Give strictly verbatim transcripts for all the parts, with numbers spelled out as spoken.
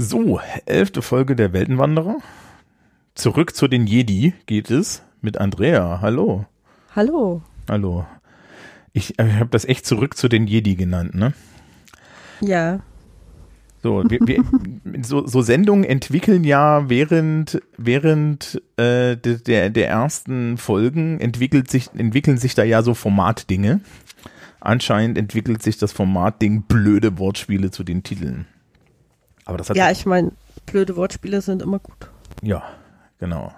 So, elfte Folge der Weltenwanderer. Zurück zu den Jedi geht es mit Andrea. Hallo. Hallo. Hallo. Ich, ich habe das echt zurück zu den Jedi genannt, ne? Ja. So, wir, wir, so, so Sendungen entwickeln ja während, während äh, der, der ersten Folgen entwickelt sich, entwickeln sich da ja so Formatdinge. Anscheinend entwickelt sich das Formatding blöde Wortspiele zu den Titeln. Aber das hat ja, ich meine, blöde Wortspiele sind immer gut. Ja, genau.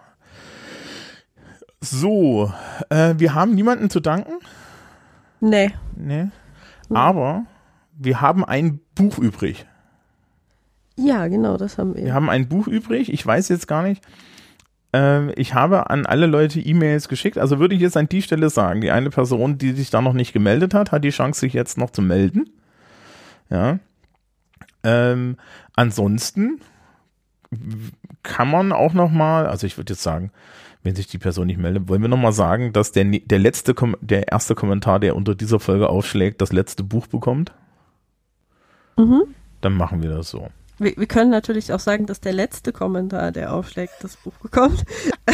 So, äh, wir haben niemanden zu danken. Nee. Nee. Aber wir haben ein Buch übrig. Ja, genau, das haben wir. Wir haben ein Buch übrig. Ich weiß jetzt gar nicht. Äh, ich habe an alle Leute E-Mails geschickt. Also würde ich jetzt an die Stelle sagen, die eine Person, die sich da noch nicht gemeldet hat, hat die Chance, sich jetzt noch zu melden. Ja. Ähm, ansonsten kann man auch noch mal, also ich würde jetzt sagen, wenn sich die Person nicht meldet, wollen wir noch mal sagen, dass der, der letzte, der erste Kommentar, der unter dieser Folge aufschlägt, das letzte Buch bekommt? Mhm. Dann machen wir das so. Wir, wir können natürlich auch sagen, dass der letzte Kommentar, der aufschlägt, das Buch bekommt.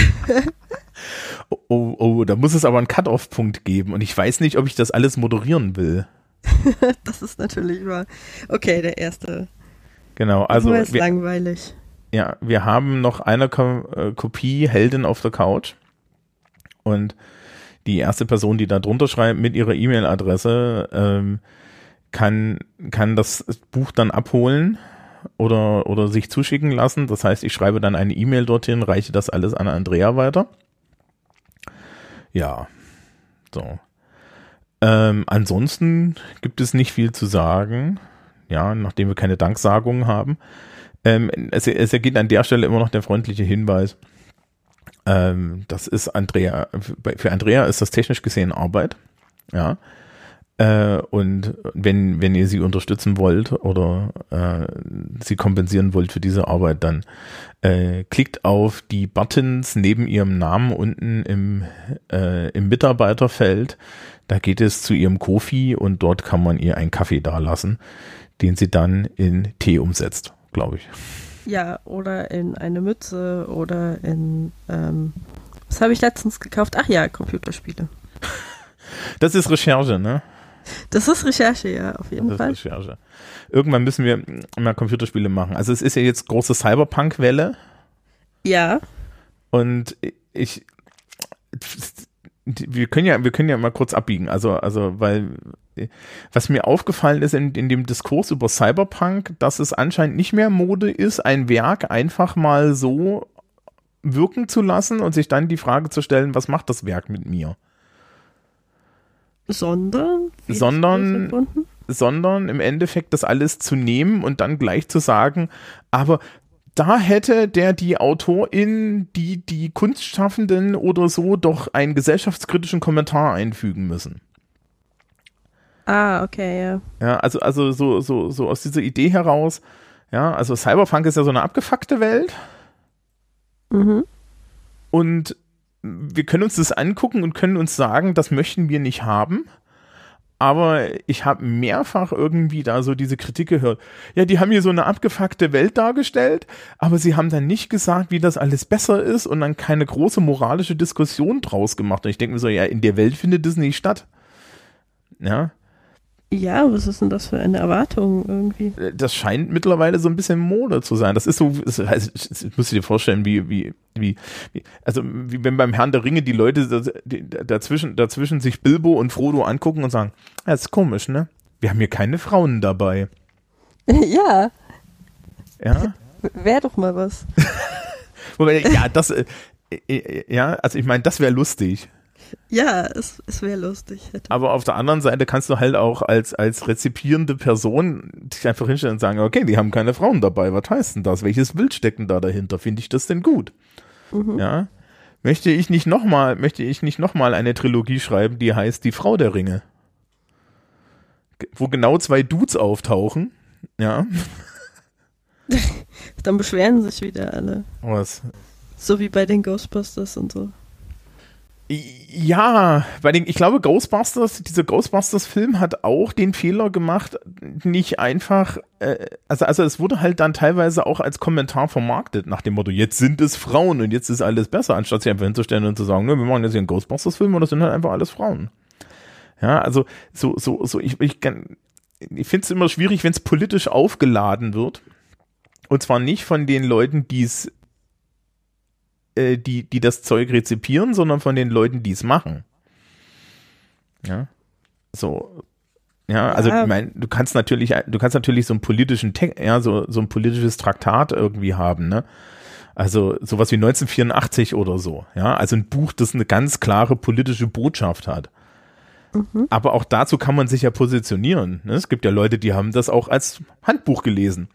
oh, oh, oh, da muss es aber einen Cut-Off-Punkt geben und ich weiß nicht, ob ich das alles moderieren will. Das ist natürlich wahr. Okay, der erste. Genau, also Das ist wir, langweilig. Ja, wir haben noch eine Ko- äh, Kopie Heldin auf der Couch und die erste Person, die da drunter schreibt mit ihrer E-Mail-Adresse, ähm, kann kann das Buch dann abholen oder oder sich zuschicken lassen. Das heißt, ich schreibe dann eine E-Mail dorthin, reiche das alles an Andrea weiter. Ja, so. Ähm, ansonsten gibt es nicht viel zu sagen, ja, nachdem wir keine Danksagungen haben. Ähm, es, es ergeht an der Stelle immer noch der freundliche Hinweis, ähm, das ist Andrea, für Andrea ist das technisch gesehen Arbeit, ja, äh, und wenn, wenn ihr sie unterstützen wollt oder äh, sie kompensieren wollt für diese Arbeit, dann äh, klickt auf die Buttons neben ihrem Namen unten im, äh, im Mitarbeiterfeld. Da geht es zu ihrem Ko-Fi und dort kann man ihr einen Kaffee dalassen, den sie dann in Tee umsetzt, glaube ich. Ja, oder in eine Mütze oder in, ähm, was habe ich letztens gekauft? Ach ja, Computerspiele. Das ist Recherche, ne? Das ist Recherche, ja, auf jeden das Fall. Ist Recherche. Irgendwann müssen wir mal Computerspiele machen. Also es ist ja jetzt große Cyberpunk-Welle. Ja. Und ich, wir können ja, wir können ja mal kurz abbiegen. Also, also, weil, was mir aufgefallen ist in, in dem Diskurs über Cyberpunk, dass es anscheinend nicht mehr Mode ist, ein Werk einfach mal so wirken zu lassen und sich dann die Frage zu stellen, was macht das Werk mit mir? Sondern? Sondern, sondern im Endeffekt das alles zu nehmen und dann gleich zu sagen, aber da hätte der, die Autorin, die, die Kunstschaffenden oder so doch einen gesellschaftskritischen Kommentar einfügen müssen. Ah, okay, ja. Ja, also, also so, so, so aus dieser Idee heraus, ja, also Cyberpunk ist ja so eine abgefuckte Welt. Mhm. Und wir können uns das angucken und können uns sagen, das möchten wir nicht haben. Aber ich habe mehrfach irgendwie da so diese Kritik gehört. Ja, die haben hier so eine abgefuckte Welt dargestellt, aber sie haben dann nicht gesagt, wie das alles besser ist und dann keine große moralische Diskussion draus gemacht. Und ich denke mir so, ja, in der Welt findet das nicht statt. Ja. Ja, was ist denn das für eine Erwartung irgendwie? Das scheint mittlerweile so ein bisschen Mode zu sein. Das ist so, das heißt, das musst du dir vorstellen, wie, wie, wie, also wie wenn beim Herrn der Ringe die Leute dazwischen, dazwischen sich Bilbo und Frodo angucken und sagen, ja, das ist komisch, ne? Wir haben hier keine Frauen dabei. Ja. Ja. Wäre doch mal was. Wobei, ja, das, ja, also ich meine, das wäre lustig. Ja, es, es wäre lustig. Aber auf der anderen Seite kannst du halt auch als, als rezipierende Person dich einfach hinstellen und sagen, okay, die haben keine Frauen dabei, was heißt denn das? Welches Bild steckt denn da dahinter? Finde ich das denn gut? Mhm. Ja. Möchte ich nicht nochmal, möchte ich nicht nochmal eine Trilogie schreiben, die heißt Die Frau der Ringe? Wo genau zwei Dudes auftauchen, ja. Dann beschweren sich wieder alle. Was? So wie bei den Ghostbusters und so. Ja, bei den, ich glaube, Ghostbusters, dieser Ghostbusters-Film hat auch den Fehler gemacht, nicht einfach, äh, also, also es wurde halt dann teilweise auch als Kommentar vermarktet, nach dem Motto, jetzt sind es Frauen und jetzt ist alles besser, anstatt sich einfach hinzustellen und zu sagen, ne, wir machen jetzt hier einen Ghostbusters-Film und das sind halt einfach alles Frauen. Ja, also so, so, so, ich, ich, ich finde es immer schwierig, wenn es politisch aufgeladen wird. Und zwar nicht von den Leuten, die es Die, die das Zeug rezipieren, sondern von den Leuten, die es machen. Ja. So. Ja, also Ja. ich meine, du kannst natürlich, du kannst natürlich so einen politischen Text, ja, so, so ein politisches Traktat irgendwie haben, ne? Also sowas wie neunzehnhundertvierundachtzig oder so, ja. Also ein Buch, das eine ganz klare politische Botschaft hat. Mhm. Aber auch dazu kann man sich ja positionieren. Ne? Es gibt ja Leute, die haben das auch als Handbuch gelesen.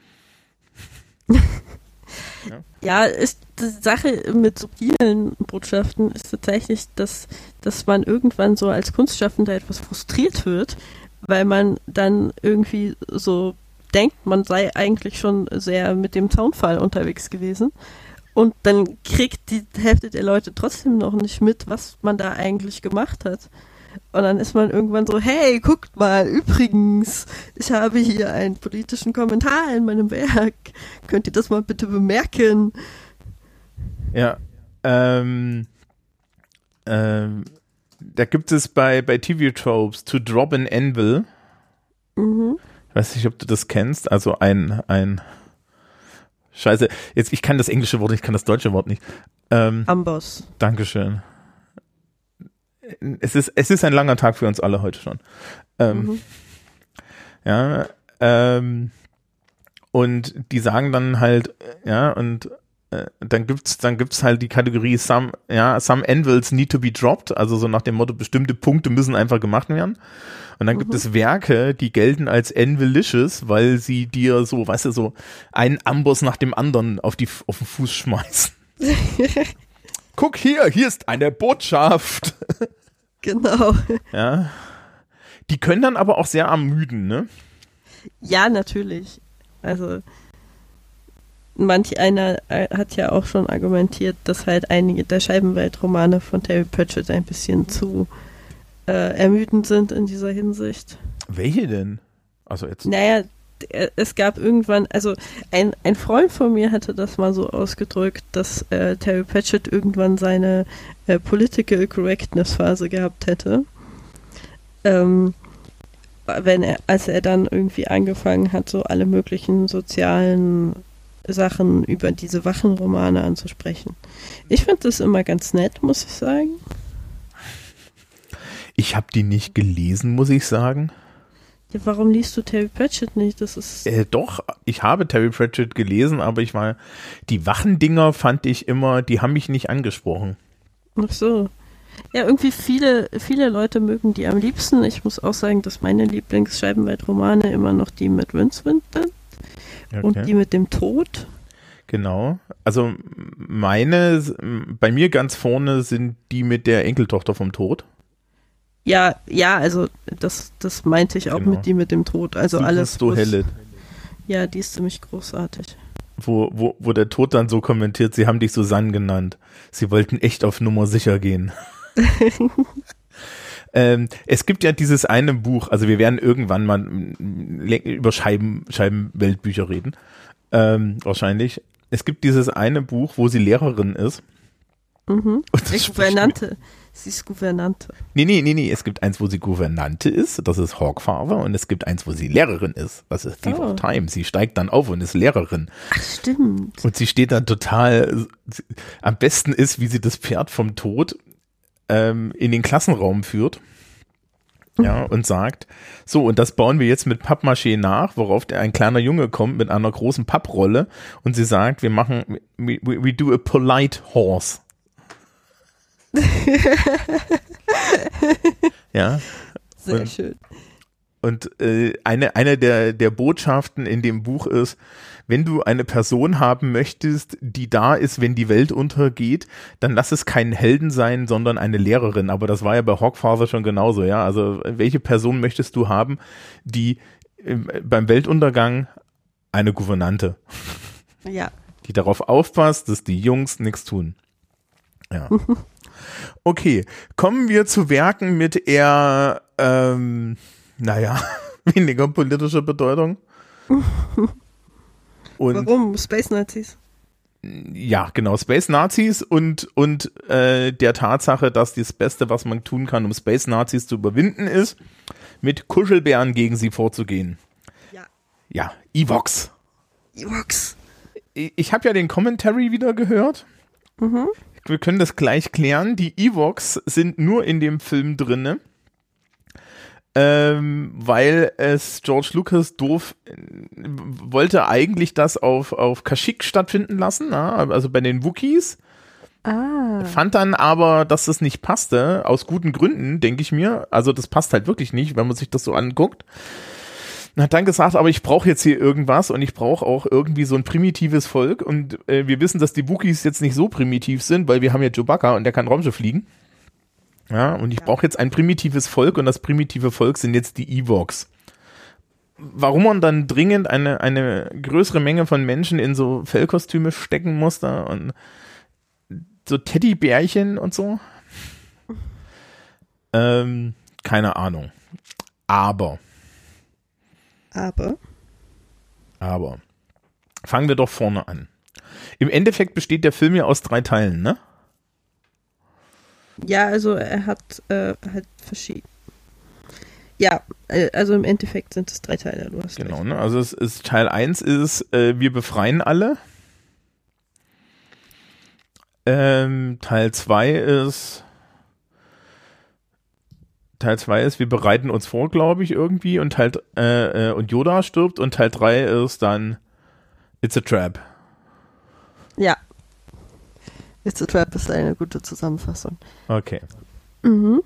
Ja, ist die Sache mit so vielen Botschaften ist tatsächlich, dass, dass man irgendwann so als Kunstschaffender etwas frustriert wird, weil man dann irgendwie so denkt, man sei eigentlich schon sehr mit dem Zaunpfahl unterwegs gewesen und dann kriegt die Hälfte der Leute trotzdem noch nicht mit, was man da eigentlich gemacht hat. Und dann ist man irgendwann so, hey, guckt mal, übrigens, ich habe hier einen politischen Kommentar in meinem Werk. Könnt ihr das mal bitte bemerken? Ja, ähm, ähm, da gibt es bei, bei T V-Tropes To Drop an Anvil. Mhm. Ich weiß nicht, ob du das kennst. Also ein, ein, Scheiße, jetzt, ich kann das englische Wort nicht, ich kann das deutsche Wort nicht. Ähm, Amboss. Dankeschön. Es ist, es ist ein langer Tag für uns alle heute schon. Ähm, Mhm. Ja, ähm, und die sagen dann halt, ja, und äh, dann gibt's, dann gibt's halt die Kategorie some, ja, some anvils need to be dropped, also so nach dem Motto, bestimmte Punkte müssen einfach gemacht werden. Und dann Mhm. gibt es Werke, die gelten als anvilicious, weil sie dir so, weißt du, so einen Amboss nach dem anderen auf die, auf den Fuß schmeißen. Guck hier, hier ist eine Botschaft. Genau. Ja. Die können dann aber auch sehr ermüden, ne? Ja, natürlich. Also manch einer äh, hat ja auch schon argumentiert, dass halt einige der Scheibenweltromane von Terry Pratchett ein bisschen zu äh, ermüdend sind in dieser Hinsicht. Welche denn? Also jetzt. Naja, d- es gab irgendwann, also ein, ein Freund von mir hatte das mal so ausgedrückt, dass äh, Terry Pratchett irgendwann seine äh, Political Correctness Phase gehabt hätte. Ähm, wenn er, als er dann irgendwie angefangen hat, so alle möglichen sozialen Sachen über diese Wachenromane anzusprechen. Ich finde das immer ganz nett, muss ich sagen. Ich habe die nicht gelesen, muss ich sagen. Ja, warum liest du Terry Pratchett nicht? Das ist Äh, doch, ich habe Terry Pratchett gelesen, aber ich war, die Wachendinger fand ich immer, die haben mich nicht angesprochen. ach so. Ja, irgendwie viele, viele Leute mögen die am liebsten. Ich muss auch sagen, dass meine Lieblingsscheibenweltromane immer noch die mit Rincewind sind und die mit dem Tod. Genau. Also meine, bei mir ganz vorne sind die mit der Enkeltochter vom Tod. Ja, ja, also das, das meinte ich auch Genau. mit die mit dem Tod. Also Susan alles. was- Stohellet, Ja, die ist ziemlich großartig. wo, wo, wo der Tod dann so kommentiert, sie haben dich Susanne genannt. Sie wollten echt auf Nummer sicher gehen. ähm, es gibt ja dieses eine Buch, also wir werden irgendwann mal mm, über Scheiben, Scheibenweltbücher reden. Ähm, wahrscheinlich. Es gibt dieses eine Buch, wo sie Lehrerin ist. Mhm. Und das Äh, spricht Gouvernante. Sie ist Gouvernante. Nee, nee, nee, nee. Es gibt eins, wo sie Gouvernante ist, das ist Hawkfather, und es gibt eins, wo sie Lehrerin ist, das ist Thief Oh. of Time. Sie steigt dann auf und ist Lehrerin. Ach, stimmt. Und sie steht dann total, am besten ist, wie sie das Pferd vom Tod ähm, in den Klassenraum führt. Ja, und sagt, so, und das bauen wir jetzt mit Pappmaché nach, worauf der, ein kleiner Junge kommt mit einer großen Papprolle und sie sagt, wir machen, we, we, we do a polite horse. Ja. Sehr Und- schön. Und äh, eine, eine der, der Botschaften in dem Buch ist, wenn du eine Person haben möchtest, die da ist, wenn die Welt untergeht, dann lass es keinen Helden sein, sondern eine Lehrerin. Aber das war ja bei Hawkfather schon genauso, ja. Also welche Person möchtest du haben, die äh, beim Weltuntergang eine Gouvernante, Ja. die darauf aufpasst, dass die Jungs nichts tun. Ja. Okay, kommen wir zu Werken mit eher, ähm, naja, weniger politischer Bedeutung. Und warum? Space Nazis? Ja, genau, Space Nazis und, und äh, der Tatsache, dass das Beste, was man tun kann, um Space Nazis zu überwinden, ist, mit Kuschelbären gegen sie vorzugehen. Ja. Ja, Ewoks. Ewoks. Ich, ich habe ja den Commentary wieder gehört. Mhm. Wir können das gleich klären. Die Ewoks sind nur in dem Film drinne, ähm, weil es George Lucas doof äh, wollte eigentlich das auf, auf Kashyyyk stattfinden lassen, na? Also bei den Wookiees. Ah. Fand dann aber, dass das nicht passte, aus guten Gründen, denke ich mir. Also das passt halt wirklich nicht, wenn man sich das so anguckt. Und hat dann gesagt, aber ich brauche jetzt hier irgendwas und ich brauche auch irgendwie so ein primitives Volk. Und äh, wir wissen, dass die Wookiees jetzt nicht so primitiv sind, weil wir haben ja Chewbacca und der kann Raumschiff fliegen. Ja, und ich Ja. brauche jetzt ein primitives Volk und das primitive Volk sind jetzt die Ewoks. Warum man dann dringend eine, eine größere Menge von Menschen in so Fellkostüme stecken muss da und so Teddybärchen und so? Ähm, keine Ahnung. Aber, Aber? aber, fangen wir doch vorne an. Im Endeffekt besteht der Film ja aus drei Teilen, ne? Ja, also er hat äh, halt verschieden. Ja, äh, also im Endeffekt sind es drei Teile, du hast Genau, recht. ne? Also es ist Teil eins ist, äh, wir befreien alle. Ähm, Teil zwei ist Teil zwei ist, wir bereiten uns vor, glaube ich, irgendwie und Teil äh, äh, und Yoda stirbt und Teil drei ist dann It's a Trap. Ja. It's a Trap ist eine gute Zusammenfassung. Okay. Mhm.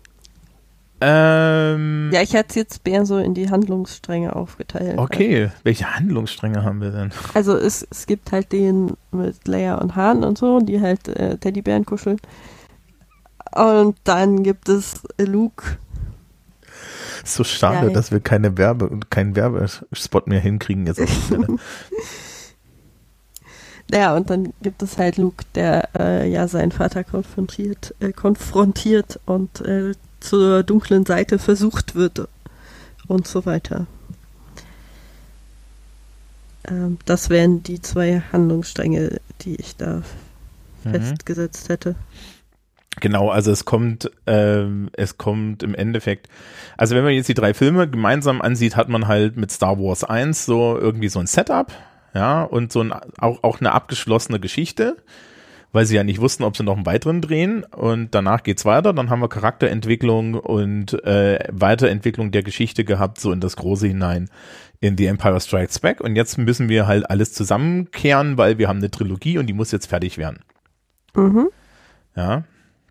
Ähm, Ja, ich hätte es jetzt mehr so in die Handlungsstränge aufgeteilt. okay, welche Handlungsstränge haben wir denn? Also es, es gibt halt den mit Leia und Han und so, die halt äh, Teddybären kuscheln. Und dann gibt es Luke. So schade, Ja, dass wir keine Werbe und keinen Werbespot mehr hinkriegen jetzt auf die Stelle. Ja, und dann gibt es halt Luke, der äh, ja seinen Vater konfrontiert, äh, konfrontiert und äh, zur dunklen Seite versucht wird und so weiter. Ähm, das wären die zwei Handlungsstränge, die ich da Mhm. festgesetzt hätte. Genau, also es kommt, ähm, es kommt im Endeffekt, also wenn man jetzt die drei Filme gemeinsam ansieht, hat man halt mit Star Wars eins so irgendwie so ein Setup, ja, und so ein, auch, auch eine abgeschlossene Geschichte, weil sie ja nicht wussten, ob sie noch einen weiteren drehen, und danach geht's weiter, dann haben wir Charakterentwicklung und äh, Weiterentwicklung der Geschichte gehabt, so in das Große hinein, in The Empire Strikes Back, und jetzt müssen wir halt alles zusammenkehren, weil wir haben eine Trilogie und die muss jetzt fertig werden. Mhm. Ja.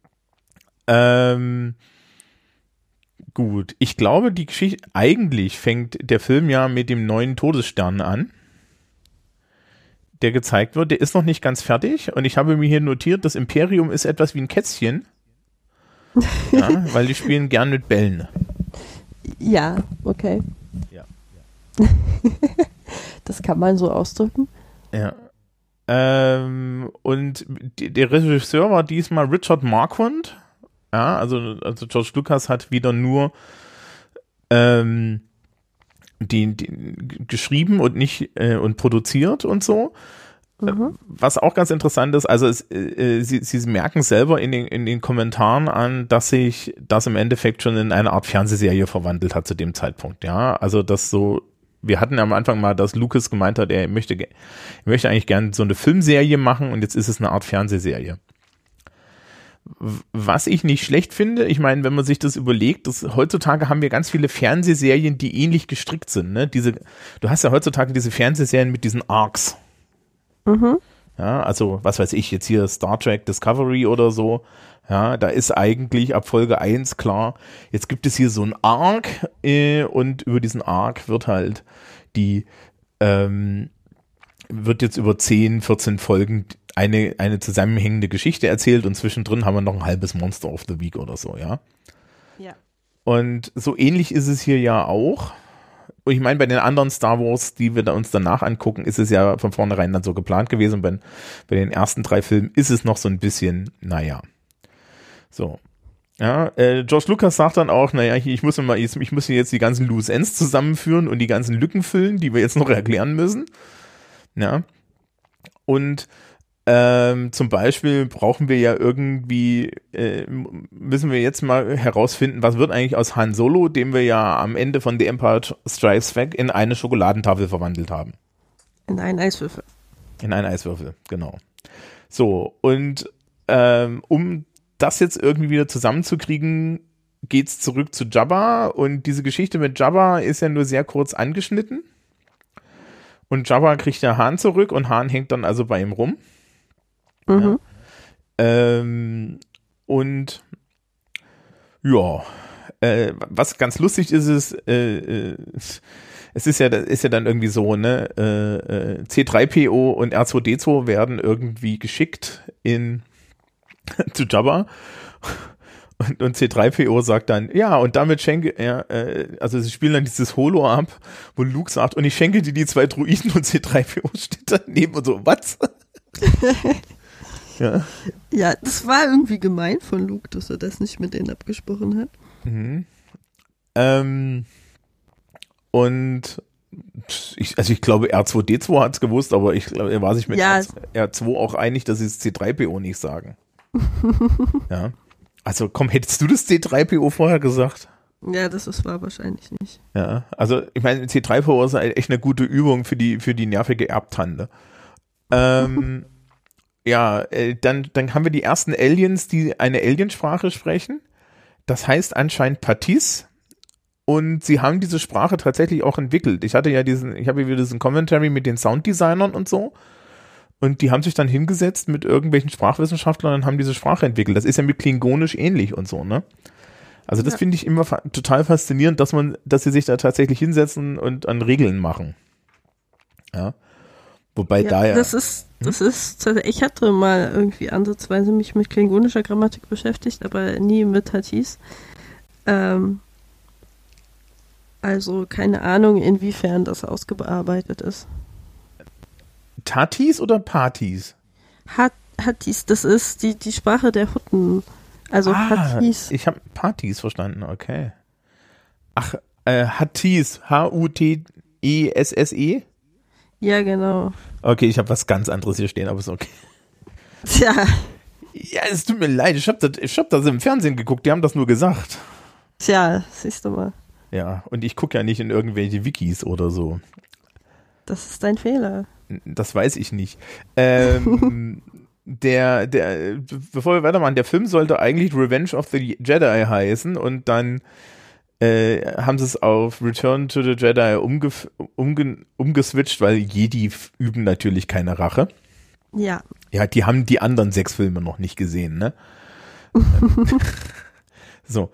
Ähm, gut, ich glaube, die Geschichte, eigentlich fängt der Film ja mit dem neuen Todesstern an, der gezeigt wird. Der ist noch nicht ganz fertig und ich habe mir hier notiert, das Imperium ist etwas wie ein Kätzchen, ja, weil die spielen gern mit Bällen. Ja, okay. Ja. Das kann man so ausdrücken. Ja. Ähm, und die, der Regisseur war diesmal Richard Marquand. Ja, also, also George Lucas hat wieder nur ähm, die, die geschrieben und nicht äh, und produziert und so. Mhm. Was auch ganz interessant ist, also es, äh, sie, sie merken selber in den, in den Kommentaren an, dass sich das im Endeffekt schon in eine Art Fernsehserie verwandelt hat zu dem Zeitpunkt. Ja, also das so, wir hatten am Anfang mal, dass Lucas gemeint hat, er möchte, er möchte eigentlich gerne so eine Filmserie machen, und jetzt ist es eine Art Fernsehserie. Was ich nicht schlecht finde, ich meine, wenn man sich das überlegt, dass heutzutage haben wir ganz viele Fernsehserien, die ähnlich gestrickt sind. Ne? Diese, du hast ja heutzutage diese Fernsehserien mit diesen Arcs. Mhm. Ja, also was weiß ich, jetzt hier Star Trek Discovery oder so. Ja, da ist eigentlich ab Folge eins klar, jetzt gibt es hier so einen Arc äh, und über diesen Arc wird halt die, ähm, wird jetzt über zehn, vierzehn Folgen eine, eine zusammenhängende Geschichte erzählt, und zwischendrin haben wir noch ein halbes Monster of the Week oder so, ja. Ja. Und so ähnlich ist es hier ja auch. Und ich meine, bei den anderen Star Wars, die wir da uns danach angucken, ist es ja von vornherein dann so geplant gewesen. Bei, bei den ersten drei Filmen ist es noch so ein bisschen, naja. So. Ja, äh, George Lucas sagt dann auch, naja, hier, ich muss mal, ich muss hier jetzt die ganzen Loose Ends zusammenführen und die ganzen Lücken füllen, die wir jetzt noch erklären müssen. Ja. Und ähm, zum Beispiel brauchen wir ja irgendwie, äh, müssen wir jetzt mal herausfinden, was wird eigentlich aus Han Solo, den wir ja am Ende von The Empire Strikes Back in eine Schokoladentafel verwandelt haben. In einen Eiswürfel. In einen Eiswürfel, genau. So, und ähm, um das jetzt irgendwie wieder zusammenzukriegen, geht's zurück zu Jabba, und diese Geschichte mit Jabba ist ja nur sehr kurz angeschnitten. Und Jabba kriegt ja Han zurück und Han hängt dann also bei ihm rum. Mhm. Ja. Ähm, und ja, äh, was ganz lustig ist, ist, äh, äh, es ist ja, ist ja dann irgendwie so, ne, äh, C drei P O und R zwei D zwei werden irgendwie geschickt in zu Jabba. Und, und C drei P O sagt dann, ja, und damit schenke er, äh, also sie spielen dann dieses Holo ab, wo Luke sagt, und ich schenke dir die zwei Druiden, und C drei P O steht daneben und so, was? Ja. Ja, das war irgendwie gemein von Luke, dass er das nicht mit denen abgesprochen hat. Mhm. Ähm, und ich, also ich glaube, R zwei D zwei hat es gewusst, aber ich glaube, er war sich mit Ja. R zwei auch einig, dass sie es C drei P O nicht sagen. Ja. Also komm, hättest du das C drei P O vorher gesagt? Ja, das ist, war wahrscheinlich nicht. Ja, also ich meine, C drei P O ist echt eine gute Übung für die, für die nervige Erbtante. Ähm, ja, äh, dann, dann haben wir die ersten Aliens, die eine Aliensprache sprechen. Das heißt anscheinend Patis. Und sie haben diese Sprache tatsächlich auch entwickelt. Ich hatte ja diesen, ich habe ja wieder diesen Commentary mit den Sounddesignern und so. Und die haben sich dann hingesetzt mit irgendwelchen Sprachwissenschaftlern und haben diese Sprache entwickelt. Das ist ja mit Klingonisch ähnlich und so, ne? Also das ja. finde ich immer fa- total faszinierend, dass man, dass sie sich da tatsächlich hinsetzen und an Regeln machen. Ja. Wobei ja, da ja. Das ist, das hm? ist, ich hatte mal irgendwie ansatzweise mich mit klingonischer Grammatik beschäftigt, aber nie mit Tatis. Ähm, also keine Ahnung, inwiefern das ausgearbeitet ist. Tatis oder Partis? Hat, Hattis, das ist die, die Sprache der Hutten. Also ah, Hattis. Ich habe Partis verstanden, okay. Ach, äh, Hattis, H U T I S S E? Ja, genau. Okay, ich habe was ganz anderes hier stehen, aber ist okay. Tja. Ja, es tut mir leid, ich habe das, ich hab das im Fernsehen geguckt, die haben das nur gesagt. Tja, siehst du mal. Ja, und ich gucke ja nicht in irgendwelche Wikis oder so. Das ist dein Fehler. Das weiß ich nicht. Ähm, der, der, bevor wir weitermachen, der Film sollte eigentlich Revenge of the Jedi heißen, und dann äh, haben sie es auf Return to the Jedi umge, umge, umgeswitcht, weil Jedi üben natürlich keine Rache. Ja. Ja, die haben die anderen sechs Filme noch nicht gesehen, ne? So.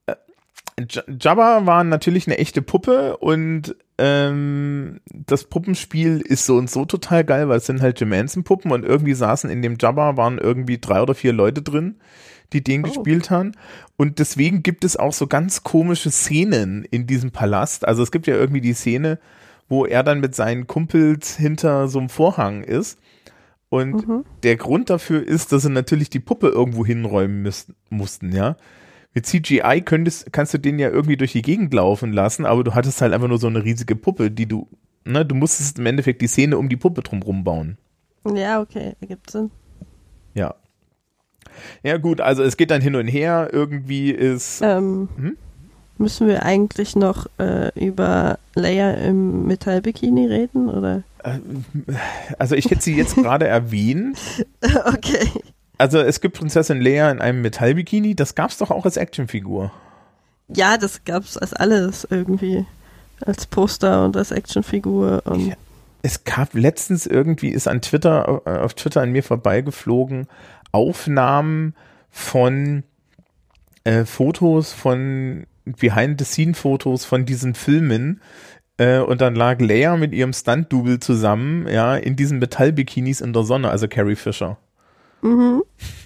Jabba war natürlich eine echte Puppe, und ähm, das Puppenspiel ist so und so total geil, weil es sind halt Jim Henson Puppen, und irgendwie saßen in dem Jabba, waren irgendwie drei oder vier Leute drin, die den oh. gespielt haben, und deswegen gibt es auch so ganz komische Szenen in diesem Palast. Also es gibt ja irgendwie die Szene, wo er dann mit seinen Kumpels hinter so einem Vorhang ist, und mhm. der Grund dafür ist, dass sie natürlich die Puppe irgendwo hinräumen müssen, mussten, ja. Mit C G I könntest, kannst du den ja irgendwie durch die Gegend laufen lassen, aber du hattest halt einfach nur so eine riesige Puppe, die du, ne, du musstest im Endeffekt die Szene um die Puppe drumherum bauen. Ja, okay, ergibt Sinn. Ja. Ja gut, also es geht dann hin und her, irgendwie ist... Ähm, hm? Müssen wir eigentlich noch äh, über Leia im Metallbikini reden, oder? Also ich hätte sie jetzt gerade erwähnt. Okay. Also es gibt Prinzessin Leia in einem Metallbikini, das gab's doch auch als Actionfigur. Ja, das gab's als alles irgendwie. Als Poster und als Actionfigur. Und ja, es gab letztens irgendwie, ist an Twitter, auf Twitter an mir vorbeigeflogen, Aufnahmen von äh, Fotos von Behind-the-Scene-Fotos von diesen Filmen, äh, und dann lag Leia mit ihrem Stunt-Double zusammen, ja, in diesen Metallbikinis in der Sonne, also Carrie Fisher. Mhm.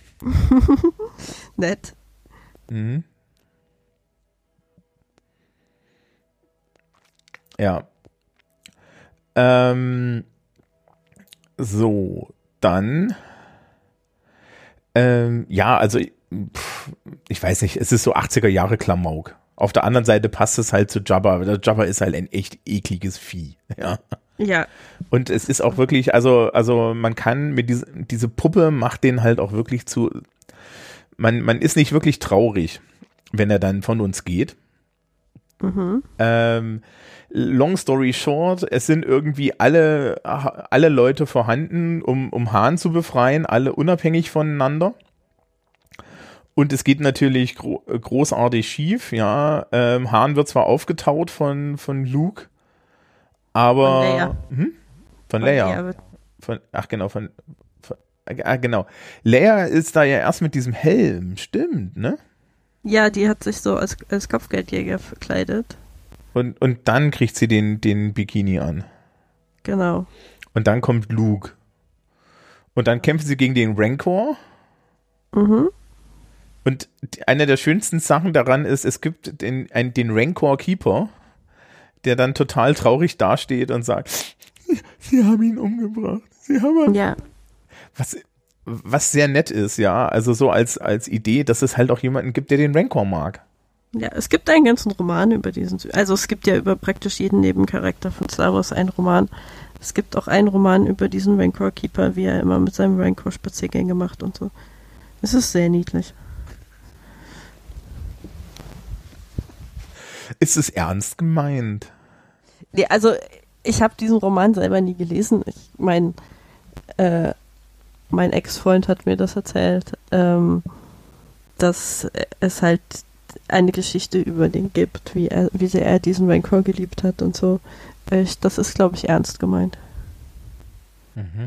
Nett. Mhm. Ja. Ähm, so, dann ähm, ja, also pff, ich weiß nicht, es ist so achtziger Jahre Klamauk. Auf der anderen Seite passt es halt zu Jabba. Der Jabba ist halt ein echt ekliges Vieh. Ja. Ja. Und es ist auch wirklich, also, also man kann mit diese, diese Puppe macht den halt auch wirklich zu, man, man ist nicht wirklich traurig, wenn er dann von uns geht. Mhm. Ähm, long story short, es sind irgendwie alle, alle Leute vorhanden, um, um Han zu befreien, alle unabhängig voneinander. Und es geht natürlich gro- großartig schief, ja. Ähm, Han wird zwar aufgetaut von, von Luke, aber Von Leia. Hm? Von, Von Leia. Leia wird- Von, ach genau, von, von ah, genau. Leia ist da ja erst mit diesem Helm, stimmt, ne? Ja, die hat sich so als, als Kopfgeldjäger verkleidet. Und, und dann kriegt sie den, den Bikini an. Genau. Und dann kommt Luke. Und dann kämpfen sie gegen den Rancor. Mhm. Und die, eine der schönsten Sachen daran ist, es gibt den, ein, den Rancor Keeper, der dann total traurig dasteht und sagt, sie haben ihn umgebracht. Sie haben ihn. Ja. Was, was sehr nett ist, ja. Also so als, als Idee, dass es halt auch jemanden gibt, der den Rancor mag. Ja, es gibt einen ganzen Roman über diesen, also es gibt ja über praktisch jeden Nebencharakter von Star Wars einen Roman. Es gibt auch einen Roman über diesen Rancor Keeper, wie er immer mit seinem Rancor Spaziergänge macht und so. Es ist sehr niedlich. Ist es ernst gemeint? Nee, also ich habe diesen Roman selber nie gelesen. Ich mein, äh, mein Ex-Freund hat mir das erzählt, ähm, dass es halt eine Geschichte über den gibt, wie er, wie sehr er diesen Rancor geliebt hat und so. Ich, das ist, glaube ich, ernst gemeint. Mhm.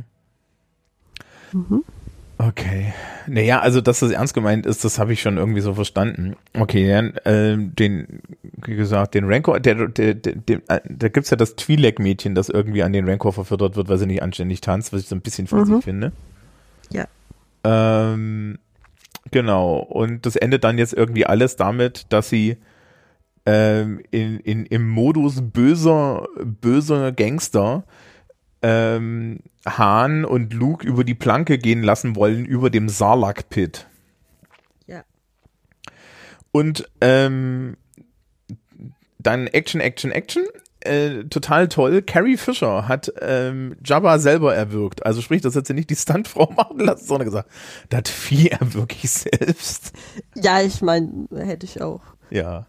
Mhm. Okay. Naja, also dass das ernst gemeint ist, das habe ich schon irgendwie so verstanden. Okay, dann, äh, den, wie gesagt, den Rancor, der, der, der, der da gibt's ja das Twi'lek-Mädchen, das irgendwie an den Rancor verfüttert wird, weil sie nicht anständig tanzt, was ich so ein bisschen fiesig Mhm. finde. Ja. Ähm, genau. Und das endet dann jetzt irgendwie alles damit, dass sie ähm, in, in, im Modus böser, böser Gangster ähm, Han und Luke über die Planke gehen lassen wollen, über dem Sarlacc-Pit. Ja. Und ähm, dann Action, Action, Action. Äh, total toll. Carrie Fisher hat ähm, Jabba selber erwürgt. Also sprich, das hat sie nicht die Stuntfrau machen lassen, sondern gesagt, das Vieh erwürge ich selbst. Ja, ich meine, hätte ich auch. Ja.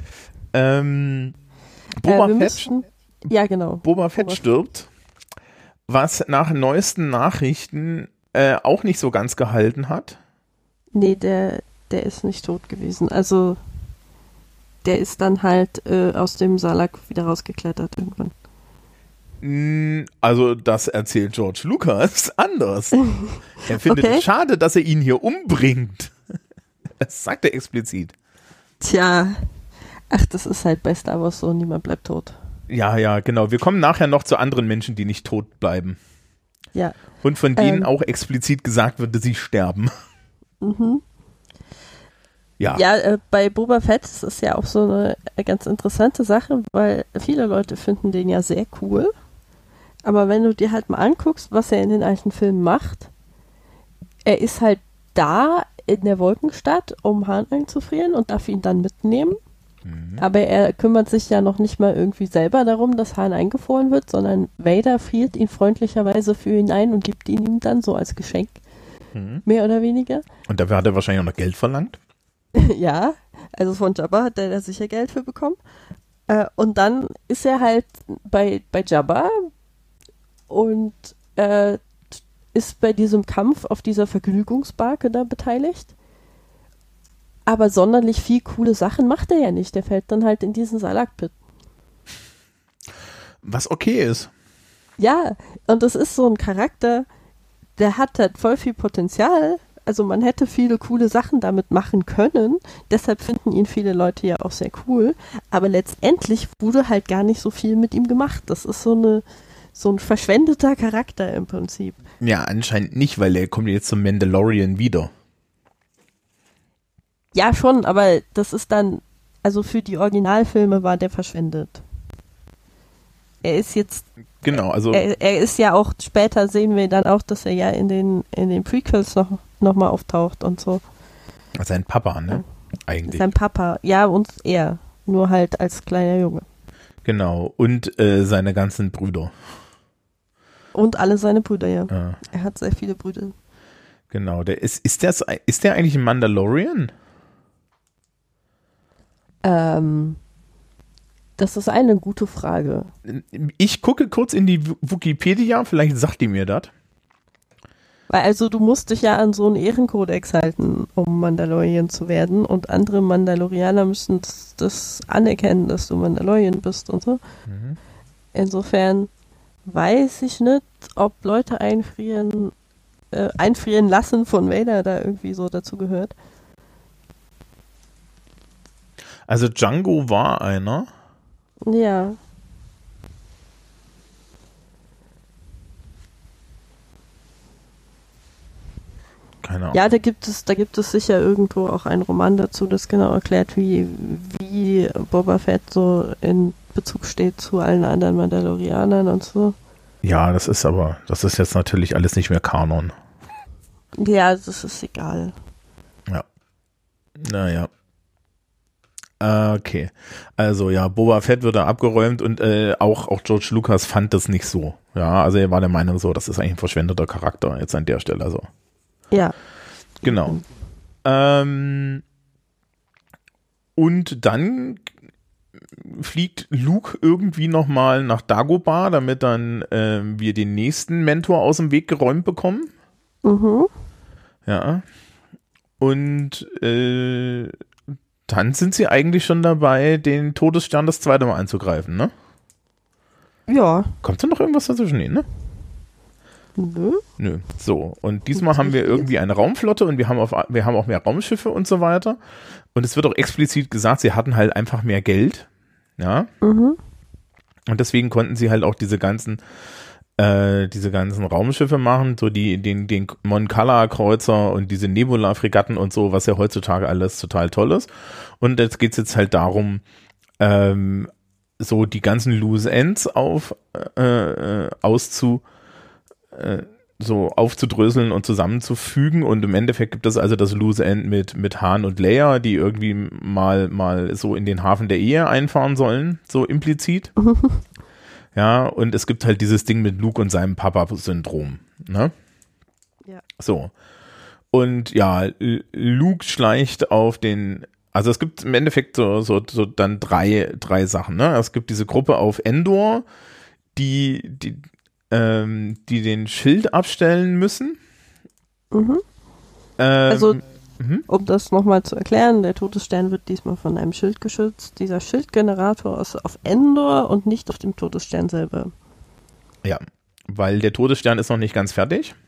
Ähm, Boba äh, wir Fett, müssten, ja, genau. Boba Fett Boba- stirbt, was nach neuesten Nachrichten äh, auch nicht so ganz gehalten hat. Nee, der, der ist nicht tot gewesen. Also, der ist dann halt äh, aus dem Sarlacc wieder rausgeklettert irgendwann. Mm, Also das erzählt George Lucas anders. Er findet Okay. es schade, dass er ihn hier umbringt. Das sagt er explizit. Tja, ach, das ist halt bei Star Wars so, niemand bleibt tot. Ja, ja, genau. Wir kommen nachher noch zu anderen Menschen, die nicht tot bleiben. Ja. Und von denen Ähm. auch explizit gesagt wird, dass sie sterben. Mhm. Ja. Ja, äh, bei Boba Fett das ist ja auch so eine äh, ganz interessante Sache, weil viele Leute finden den ja sehr cool. Aber wenn du dir halt mal anguckst, was er in den alten Filmen macht, er ist halt da in der Wolkenstadt, um Han einzufrieren und darf ihn dann mitnehmen. Mhm. Aber er kümmert sich ja noch nicht mal irgendwie selber darum, dass Han eingefroren wird, sondern Vader friert ihn freundlicherweise für ihn ein und gibt ihn ihm dann so als Geschenk, Mhm. mehr oder weniger. Und dafür hat er wahrscheinlich auch noch Geld verlangt. Ja, also von Jabba hat er da sicher Geld für bekommen. Äh, und dann ist er halt bei, bei Jabba und äh, ist bei diesem Kampf auf dieser Vergnügungsbarke da beteiligt. Aber sonderlich viel coole Sachen macht er ja nicht. Der fällt dann halt in diesen Sarlacc-Pit. Was okay ist. Ja, und das ist so ein Charakter, der hat halt voll viel Potenzial. Also man hätte viele coole Sachen damit machen können. Deshalb finden ihn viele Leute ja auch sehr cool. Aber letztendlich wurde halt gar nicht so viel mit ihm gemacht. Das ist so eine so ein verschwendeter Charakter im Prinzip. Ja, anscheinend nicht, weil er kommt jetzt zum Mandalorian wieder. Ja, schon, aber das ist dann, also für die Originalfilme war der verschwendet. Er ist jetzt, Genau, also er, er ist ja auch, später sehen wir dann auch, dass er ja in den, in den Prequels noch, noch mal auftaucht und so. sein Papa, ne? eigentlich. Sein Papa, ja, und er. Nur halt als kleiner Junge. Genau, und äh, seine ganzen Brüder. Und alle seine Brüder, ja. Ja. Er hat sehr viele Brüder. Genau, der ist, ist, der, ist der eigentlich ein Mandalorian? Ähm, das ist eine gute Frage. Ich gucke kurz in die Wikipedia, vielleicht sagt die mir das. Weil also du musst dich ja an so einen Ehrenkodex halten, um Mandalorian zu werden, und andere Mandalorianer müssen das, das anerkennen, dass du Mandalorian bist und so. Mhm. Insofern weiß ich nicht, ob Leute einfrieren, äh, einfrieren lassen von Vader da irgendwie so dazu gehört. Also Django war einer. Ja. Keine Ahnung. Ja, da gibt es, da gibt es sicher irgendwo auch einen Roman dazu, das genau erklärt, wie, wie Boba Fett so in Bezug steht zu allen anderen Mandalorianern und so. Ja, das ist aber, das ist jetzt natürlich alles nicht mehr Kanon. Ja, das ist egal. Ja. Naja. Okay. Also ja, Boba Fett wird da abgeräumt und äh, auch, auch George Lucas fand das nicht so. Ja, also er war der Meinung so, das ist eigentlich ein verschwendeter Charakter jetzt an der Stelle. Also. Ja. Genau. Mhm. Ähm, und dann fliegt Luke irgendwie nochmal nach Dagobah, damit dann ähm, wir den nächsten Mentor aus dem Weg geräumt bekommen. Mhm. Ja. Und äh, dann sind sie eigentlich schon dabei, den Todesstern das zweite Mal anzugreifen, ne? Ja. Kommt da noch irgendwas dazwischen hin, ne? Nö. Nö. So, und diesmal haben wir irgendwie eine Raumflotte und wir haben, auf, wir haben auch mehr Raumschiffe und so weiter. Und es wird auch explizit gesagt, sie hatten halt einfach mehr Geld. Ja. Mhm. Und deswegen konnten sie halt auch diese ganzen äh, diese ganzen Raumschiffe machen, so die den, den Mon Cala-Kreuzer und diese Nebula-Fregatten und so, was ja heutzutage alles total toll ist. Und jetzt geht's jetzt halt darum, ähm, so die ganzen Loose Ends auf äh, äh, auszu so aufzudröseln und zusammenzufügen, und im Endeffekt gibt es also das Loose End mit, mit Han und Leia, die irgendwie mal, mal so in den Hafen der Ehe einfahren sollen, so implizit. Ja, und es gibt halt dieses Ding mit Luke und seinem Papa-Syndrom, ne? Ja. So. Und ja, Luke schleicht auf den, also es gibt im Endeffekt so, so, so dann drei, drei Sachen, ne? Es gibt diese Gruppe auf Endor, die, die, Ähm, die den Schild abstellen müssen. Mhm. Ähm, also, mhm. um das nochmal zu erklären, der Todesstern wird diesmal von einem Schild geschützt. Dieser Schildgenerator ist auf Endor und nicht auf dem Todesstern selber. Ja, weil der Todesstern ist noch nicht ganz fertig.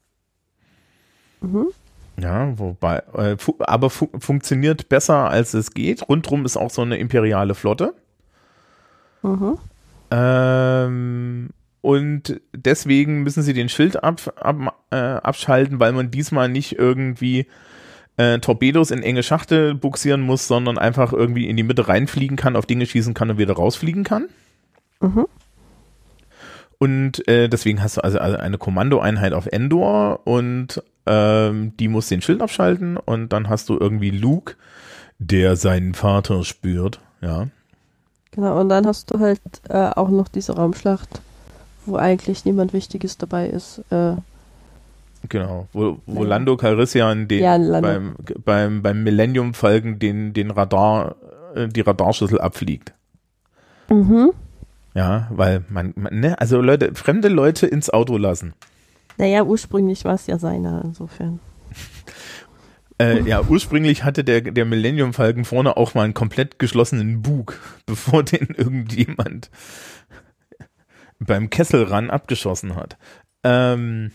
Mhm. Ja, wobei, äh, fu- aber fu- funktioniert besser, als es geht. Rundrum ist auch so eine imperiale Flotte. Mhm. Ähm, Und deswegen müssen sie den Schild ab, ab, äh, abschalten, weil man diesmal nicht irgendwie äh, Torpedos in enge Schachtel buxieren muss, sondern einfach irgendwie in die Mitte reinfliegen kann, auf Dinge schießen kann und wieder rausfliegen kann. Mhm. Und äh, deswegen hast du also eine Kommandoeinheit auf Endor und ähm, die muss den Schild abschalten, und dann hast du irgendwie Luke, der seinen Vater spürt. Ja. Genau, und dann hast du halt äh, auch noch diese Raumschlacht, wo eigentlich niemand Wichtiges dabei ist. Äh, Genau, wo, wo naja. Lando Calrissian den, Ja, Lando. beim, beim, beim Millennium Falcon den, den Radar, äh, die Radarschüssel abfliegt. mhm. Ja, weil man, man, ne, also Leute, fremde Leute ins Auto lassen. Naja, ursprünglich war es ja seiner, insofern. Äh, ja, ursprünglich hatte der, der Millennium Falcon vorne auch mal einen komplett geschlossenen Bug, bevor den irgendjemand beim Kesselrun abgeschossen hat. Ähm,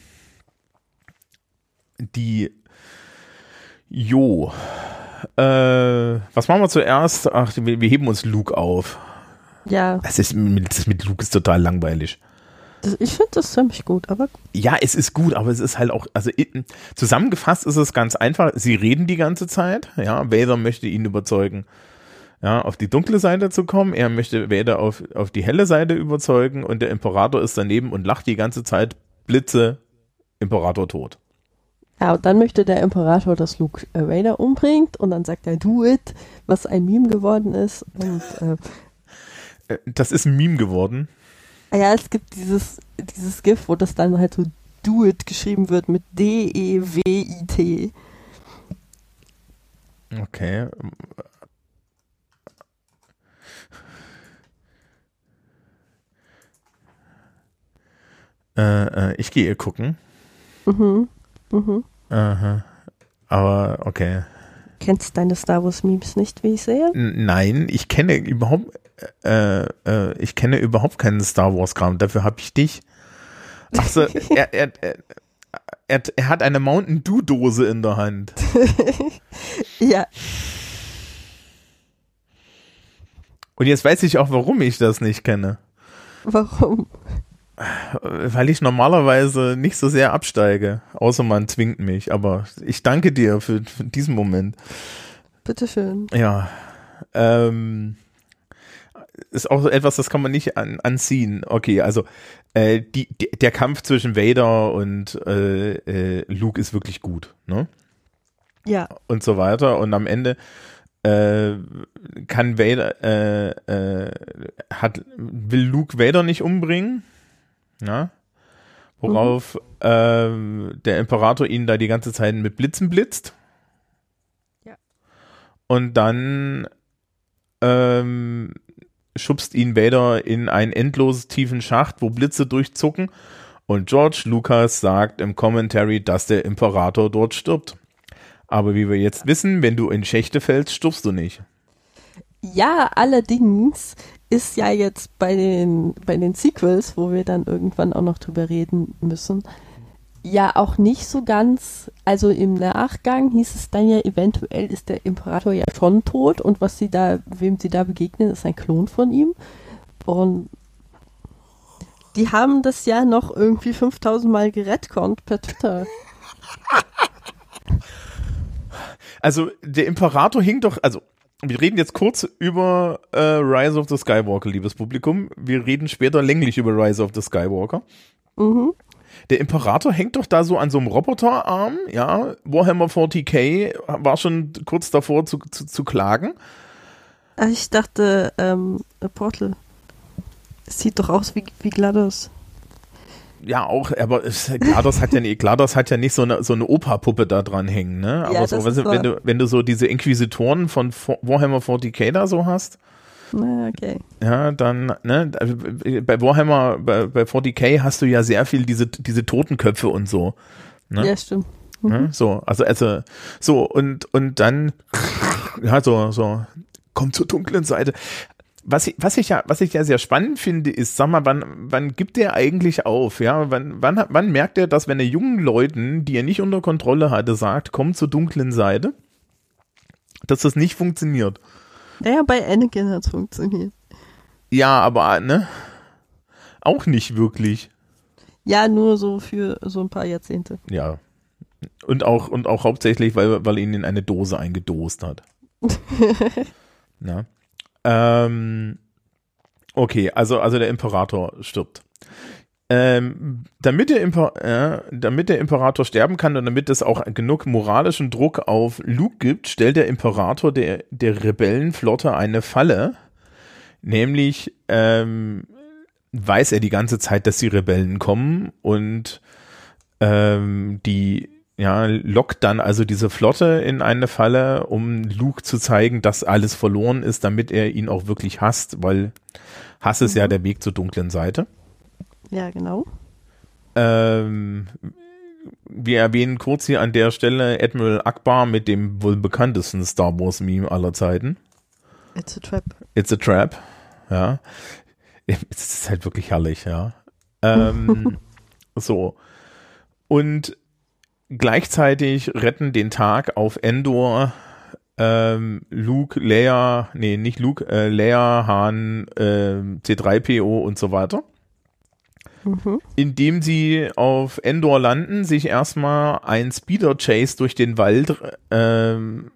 die Jo. Äh, was machen wir zuerst? Ach, wir, wir heben uns Luke auf. Ja. Das ist, das mit Luke ist total langweilig. Das, ich finde das ziemlich gut, aber gut. Ja, es ist gut, aber es ist halt auch, also zusammengefasst ist es ganz einfach. Sie reden die ganze Zeit. Ja, Vader möchte ihn überzeugen, ja, auf die dunkle Seite zu kommen. Er möchte Vader auf, auf die helle Seite überzeugen, und der Imperator ist daneben und lacht die ganze Zeit. Blitze, Imperator tot. Ja, und dann möchte der Imperator, dass Luke äh, Vader umbringt und dann sagt er, do it, was ein Meme geworden ist. Und äh, das ist ein Meme geworden. Ja, es gibt dieses, dieses GIF, wo das dann halt so do it geschrieben wird mit D E W I T. Okay. Äh, äh, ich gehe gucken. Mhm. Mhm. Aha. Aber okay. Kennst deine Star Wars Memes nicht, wie ich sehe? N- Nein, ich kenne überhaupt, äh, äh, ich kenne überhaupt keinen Star Wars Kram. Dafür habe ich dich. Achso, er, er, er, er, er hat eine Mountain Dew Dose in der Hand. Ja. Und jetzt weiß ich auch, warum ich das nicht kenne. Warum? Weil ich normalerweise nicht so sehr absteige, außer man zwingt mich. Aber ich danke dir für, für diesen Moment. Bitteschön. Ja. Ähm, ist auch etwas, das kann man nicht an, anziehen. Okay, also äh, die, die, der Kampf zwischen Vader und äh, äh, Luke ist wirklich gut, ne? Ja. Und so weiter. Und am Ende äh, kann Vader äh, äh, hat will Luke Vader nicht umbringen. Ja, worauf mhm. ähm, der Imperator ihn da die ganze Zeit mit Blitzen blitzt. Ja. Und dann ähm, schubst ihn Vader in einen endlos tiefen Schacht, wo Blitze durchzucken. Und George Lucas sagt im Commentary, dass der Imperator dort stirbt. Aber wie wir jetzt wissen, wenn du in Schächte fällst, stirbst du nicht. Ja, allerdings ist ja jetzt bei den, bei den Sequels, wo wir dann irgendwann auch noch drüber reden müssen, ja auch nicht so ganz, also im Nachgang hieß es dann ja, eventuell ist der Imperator ja schon tot und was sie da, wem sie da begegnen, ist ein Klon von ihm. Und die haben das ja noch irgendwie fünftausend Mal geretconnt per Twitter. Also der Imperator hing doch, also wir reden jetzt kurz über äh, Rise of the Skywalker, liebes Publikum. Wir reden später länglich über Rise of the Skywalker. Mhm. Der Imperator hängt doch da so an so einem Roboterarm, ja. Warhammer vierzig K war schon kurz davor zu, zu, zu klagen. Ich dachte, ähm, Portal. Es sieht doch aus wie, wie GLaDOS. Ja, auch, aber es, GLaDOS hat ja nicht, GLaDOS hat ja nicht so eine, so eine Opa-Puppe da dran hängen, ne? Aber ja, so, weißt du, wenn du, wenn du so diese Inquisitoren von Warhammer vierzig K da so hast, na, okay. ja, dann, ne, bei Warhammer, bei, bei vierzig K hast du ja sehr viel diese, diese Totenköpfe und so. Ne? Ja, stimmt. Mhm. Ne? So, also, also, so, und, und dann, ja, so, so, komm zur dunklen Seite. Was ich, was ich ja, was ich ja sehr spannend finde, ist, sag mal, wann, wann gibt der eigentlich auf? Ja, wann, wann, wann merkt er, dass wenn er jungen Leuten, die er nicht unter Kontrolle hatte, sagt, komm zur dunklen Seite, dass das nicht funktioniert? Naja, bei Anakin hat es funktioniert. Ja, aber, ne? Auch nicht wirklich. Ja, nur so für so ein paar Jahrzehnte. Ja. Und auch, und auch hauptsächlich, weil, weil er ihn in eine Dose eingedost hat. Na? Ähm, okay, also, also der Imperator stirbt. Ähm, damit, der Imper- äh, damit der Imperator sterben kann und damit es auch genug moralischen Druck auf Luke gibt, stellt der Imperator der, der Rebellenflotte eine Falle. Nämlich ähm, weiß er die ganze Zeit, dass die Rebellen kommen und ähm, die ja, lockt dann also diese Flotte in eine Falle, um Luke zu zeigen, dass alles verloren ist, damit er ihn auch wirklich hasst, weil Hass ist mhm. ja der Weg zur dunklen Seite. Ja, genau. Ähm, wir erwähnen kurz hier an der Stelle Admiral Akbar mit dem wohl bekanntesten Star Wars Meme aller Zeiten. It's a trap. It's a trap, ja. Es ist halt wirklich herrlich, ja. Ähm, so. Und gleichzeitig retten den Tag auf Endor ähm, Luke, Leia, nee, nicht Luke, äh, Leia, Han, äh, C drei P O und so weiter. Mhm. Indem sie auf Endor landen, sich erstmal ein Speeder-Chase durch den Wald ähm,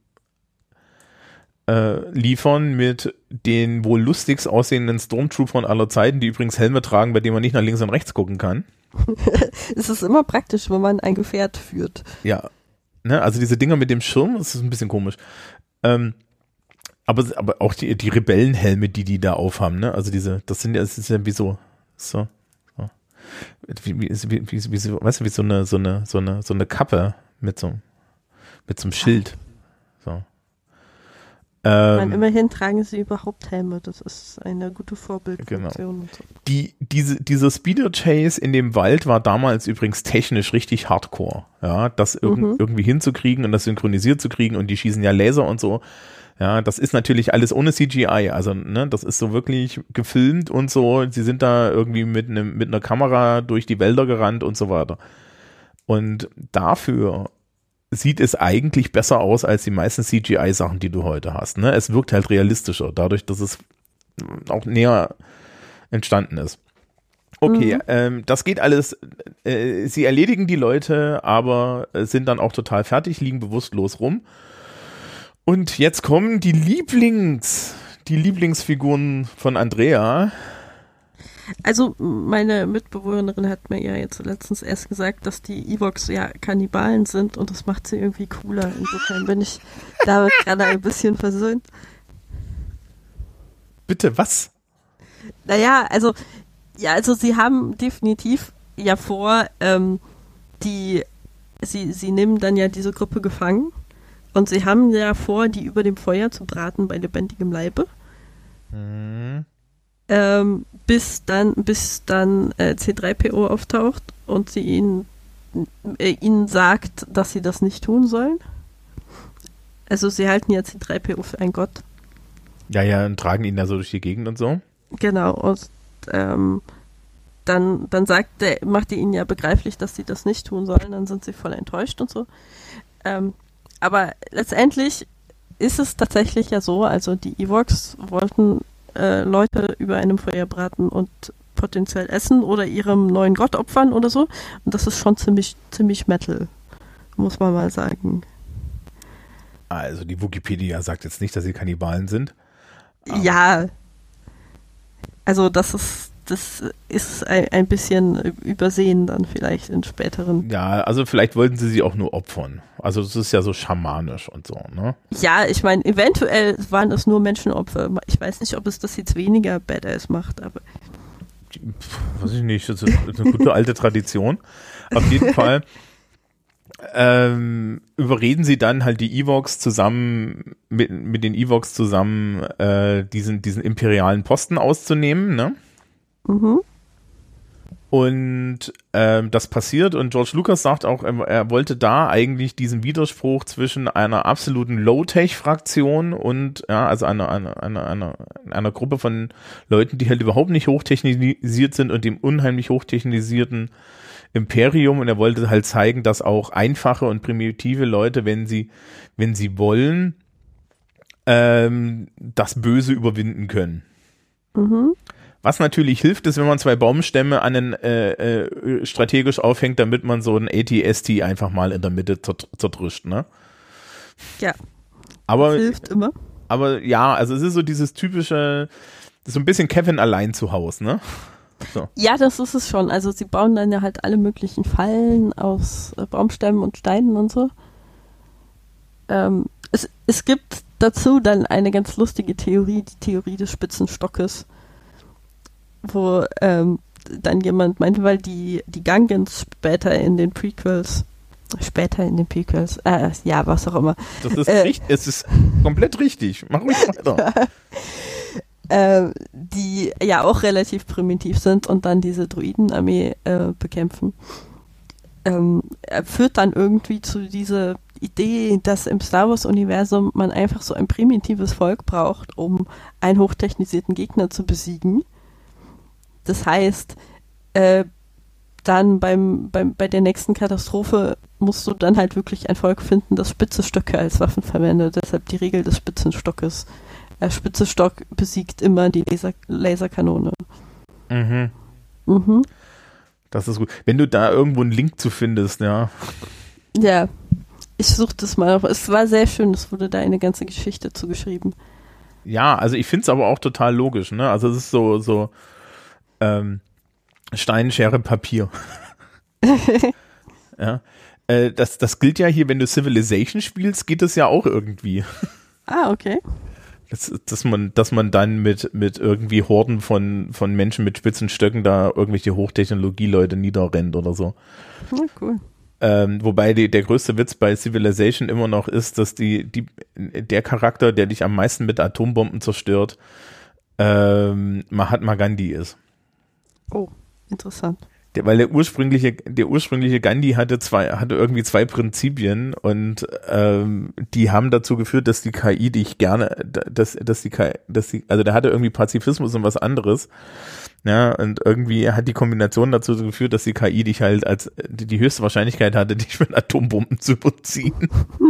äh, liefern mit den wohl lustigst aussehenden Stormtroopern aller Zeiten, die übrigens Helme tragen, bei denen man nicht nach links und rechts gucken kann. Es ist immer praktisch, wenn man ein Gefährt führt. Ja, ne, also diese Dinger mit dem Schirm, das ist ein bisschen komisch. Ähm, aber, aber auch die, die Rebellenhelme, die die da aufhaben, ne, also diese, das sind ja, das ist ja wie so, so, so. Wie, wie, wie, wie, wie, so, weißt du, wie so eine, so eine, so eine, so eine Kappe mit so, mit so einem Schild. So. Ähm, meine, immerhin tragen sie überhaupt Helme, das ist eine gute Vorbildfunktion. Genau. Und so. Die, diese, dieser Speeder Chase in dem Wald war damals übrigens technisch richtig hardcore. Ja, das irg- Mhm. irgendwie hinzukriegen und das synchronisiert zu kriegen und die schießen ja Laser und so. Ja, das ist natürlich alles ohne C G I. Also, ne, das ist so wirklich gefilmt und so. Sie sind da irgendwie mit einem, mit einer Kamera durch die Wälder gerannt und so weiter. Und dafür sieht es eigentlich besser aus als die meisten C G I-Sachen, die du heute hast. Ne? Es wirkt halt realistischer, dadurch, dass es auch näher entstanden ist. Okay, Mhm. ähm, das geht alles, äh, sie erledigen die Leute, aber äh, sind dann auch total fertig, liegen bewusstlos rum. Und jetzt kommen die Lieblings, die Lieblingsfiguren von Andrea. Also meine Mitbewohnerin hat mir ja jetzt letztens erst gesagt, dass die Ewoks ja Kannibalen sind und das macht sie irgendwie cooler. Insofern bin ich damit gerade ein bisschen versöhnt. Bitte, was? Naja, also, ja, also sie haben definitiv ja vor, ähm, die, sie, sie nehmen dann ja diese Gruppe gefangen und sie haben ja vor, die über dem Feuer zu braten bei lebendigem Leibe. Hm. Ähm, bis dann, bis dann äh, C drei P O auftaucht und sie ihnen, äh, ihnen sagt, dass sie das nicht tun sollen. Also sie halten ja C drei P O für einen Gott. Ja, ja, und tragen ihn da so durch die Gegend und so. Genau, und ähm, dann, dann sagt der, macht er ihnen ja begreiflich, dass sie das nicht tun sollen, dann sind sie voll enttäuscht und so. Ähm, aber letztendlich ist es tatsächlich ja so, also die Ewoks wollten äh, Leute über einem Feuer braten und potenziell essen oder ihrem neuen Gott opfern oder so. Und das ist schon ziemlich, ziemlich Metal, muss man mal sagen. Also die Wikipedia sagt jetzt nicht, dass sie Kannibalen sind. Aber Ja, also das ist, das ist ein, ein bisschen übersehen dann vielleicht in späteren. Ja, also vielleicht wollten sie sie auch nur opfern. Also das ist ja so schamanisch und so, ne? Ja, ich meine, eventuell waren es nur Menschenopfer. Ich weiß nicht, ob es das jetzt weniger badass macht, aber Pff, weiß ich nicht, das ist eine gute alte Tradition. Auf jeden Fall ähm, überreden sie dann halt die Ewoks zusammen, mit, mit den Ewoks zusammen, äh, diesen, diesen imperialen Posten auszunehmen, ne? mhm. Und ähm, das passiert und George Lucas sagt auch, er, er wollte da eigentlich diesen Widerspruch zwischen einer absoluten Low-Tech-Fraktion und ja, also einer, einer, einer, einer, einer Gruppe von Leuten, die halt überhaupt nicht hochtechnisiert sind und dem unheimlich hochtechnisierten Imperium, und er wollte halt zeigen, dass auch einfache und primitive Leute, wenn sie, wenn sie wollen, ähm, das Böse überwinden können. Mhm. Was natürlich hilft, ist, wenn man zwei Baumstämme an den, äh, äh, strategisch aufhängt, damit man so ein A T S T einfach mal in der Mitte zert- zerdrischt, ne? Ja, Aber, das hilft immer. aber ja, also es ist so dieses typische, das ist so ein bisschen Kevin allein zu Hause, ne? So. Ja, das ist es schon. Also sie bauen dann ja halt alle möglichen Fallen aus äh, Baumstämmen und Steinen und so. Ähm, es, es gibt dazu dann eine ganz lustige Theorie, die Theorie des Spitzenstockes, wo ähm, dann jemand meinte, weil die, die Gungans später in den Prequels, später in den Prequels, äh, ja, was auch immer. Das ist Äh, richtig, es ist komplett richtig. Mach ruhig weiter. äh, die ja auch relativ primitiv sind und dann diese Druidenarmee äh, bekämpfen. Ähm, er führt dann irgendwie zu dieser Idee, dass im Star Wars-Universum man einfach so ein primitives Volk braucht, um einen hochtechnisierten Gegner zu besiegen. Das heißt, äh, dann beim, beim, bei der nächsten Katastrophe musst du dann halt wirklich ein Volk finden, das spitze Stöcke als Waffen verwendet. Deshalb die Regel des Spitzenstockes. Der spitze Stock besiegt immer die Laser, Laserkanone. Mhm. Mhm. Das ist gut. Wenn du da irgendwo einen Link zu findest, ja. Ja, ich suche das mal. Es war sehr schön, es wurde da eine ganze Geschichte zugeschrieben. Ja, also ich finde es aber auch total logisch, ne? Also es ist so, so ähm, Stein, Schere, Papier. Ja. Äh, das, das gilt ja hier, wenn du Civilization spielst, geht das ja auch irgendwie. Ah, okay. Das, dass man, dass man dann mit, mit irgendwie Horden von, von Menschen mit spitzen Stöcken da irgendwelche Hochtechnologie-Leute niederrennt oder so. Ja, cool. Ähm, wobei die, der größte Witz bei Civilization immer noch ist, dass die, die, der Charakter, der dich am meisten mit Atombomben zerstört, ähm, Mahatma Gandhi ist. Oh, interessant. Der, weil der ursprüngliche, der ursprüngliche Gandhi hatte zwei, hatte irgendwie zwei Prinzipien und ähm, die haben dazu geführt, dass die K I dich gerne, dass, dass die K I, dass die, also der hatte irgendwie Pazifismus und was anderes. Ja, und irgendwie hat die Kombination dazu geführt, dass die K I dich halt als die, die höchste Wahrscheinlichkeit hatte, dich mit Atombomben zu überziehen.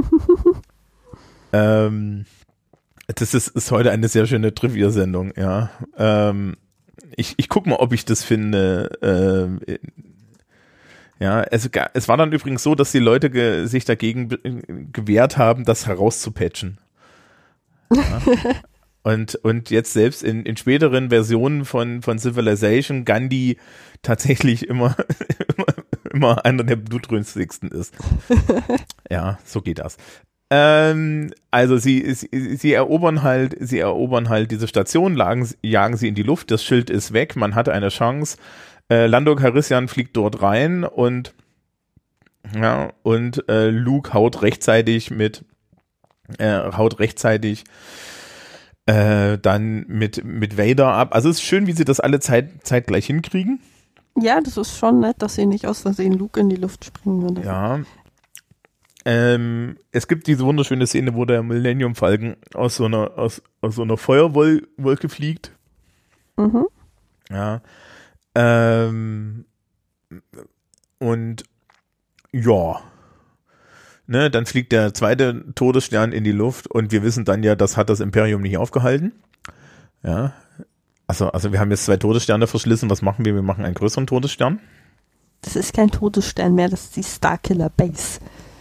ähm, das ist, ist heute eine sehr schöne Trivia-Sendung, ja. Ähm, ich ich gucke mal, ob ich das finde. Äh, ja, es, es war dann übrigens so, dass die Leute ge, sich dagegen be- gewehrt haben, das herauszupatchen. Ja. Und, und jetzt selbst in, in späteren Versionen von, von Civilization Gandhi tatsächlich immer, immer, immer einer der blutrünstigsten ist. Ja, so geht das. Ähm, also sie, sie, sie erobern halt, sie erobern halt diese Station, lagen, jagen sie in die Luft, das Schild ist weg, man hatte eine Chance. Äh, Lando Calrissian fliegt dort rein und, ja, und äh, Luke haut rechtzeitig mit, äh, haut rechtzeitig Äh, dann mit, mit Vader ab. Also es ist schön, wie sie das alle Zeit, zeitgleich hinkriegen. Ja, das ist schon nett, dass sie nicht aus Versehen Luke in die Luft springen würde. Ja. Ähm, es gibt diese wunderschöne Szene, wo der Millennium Falcon aus so einer, aus, aus so einer Feuerwolke fliegt. Mhm. Ja. Ähm, und ja. Ne, dann fliegt der zweite Todesstern in die Luft und wir wissen dann ja, das hat das Imperium nicht aufgehalten. Ja. Also, also wir haben jetzt zwei Todessterne verschlissen. Was machen wir? Wir machen einen größeren Todesstern. Das ist kein Todesstern mehr, das ist die Starkiller Base.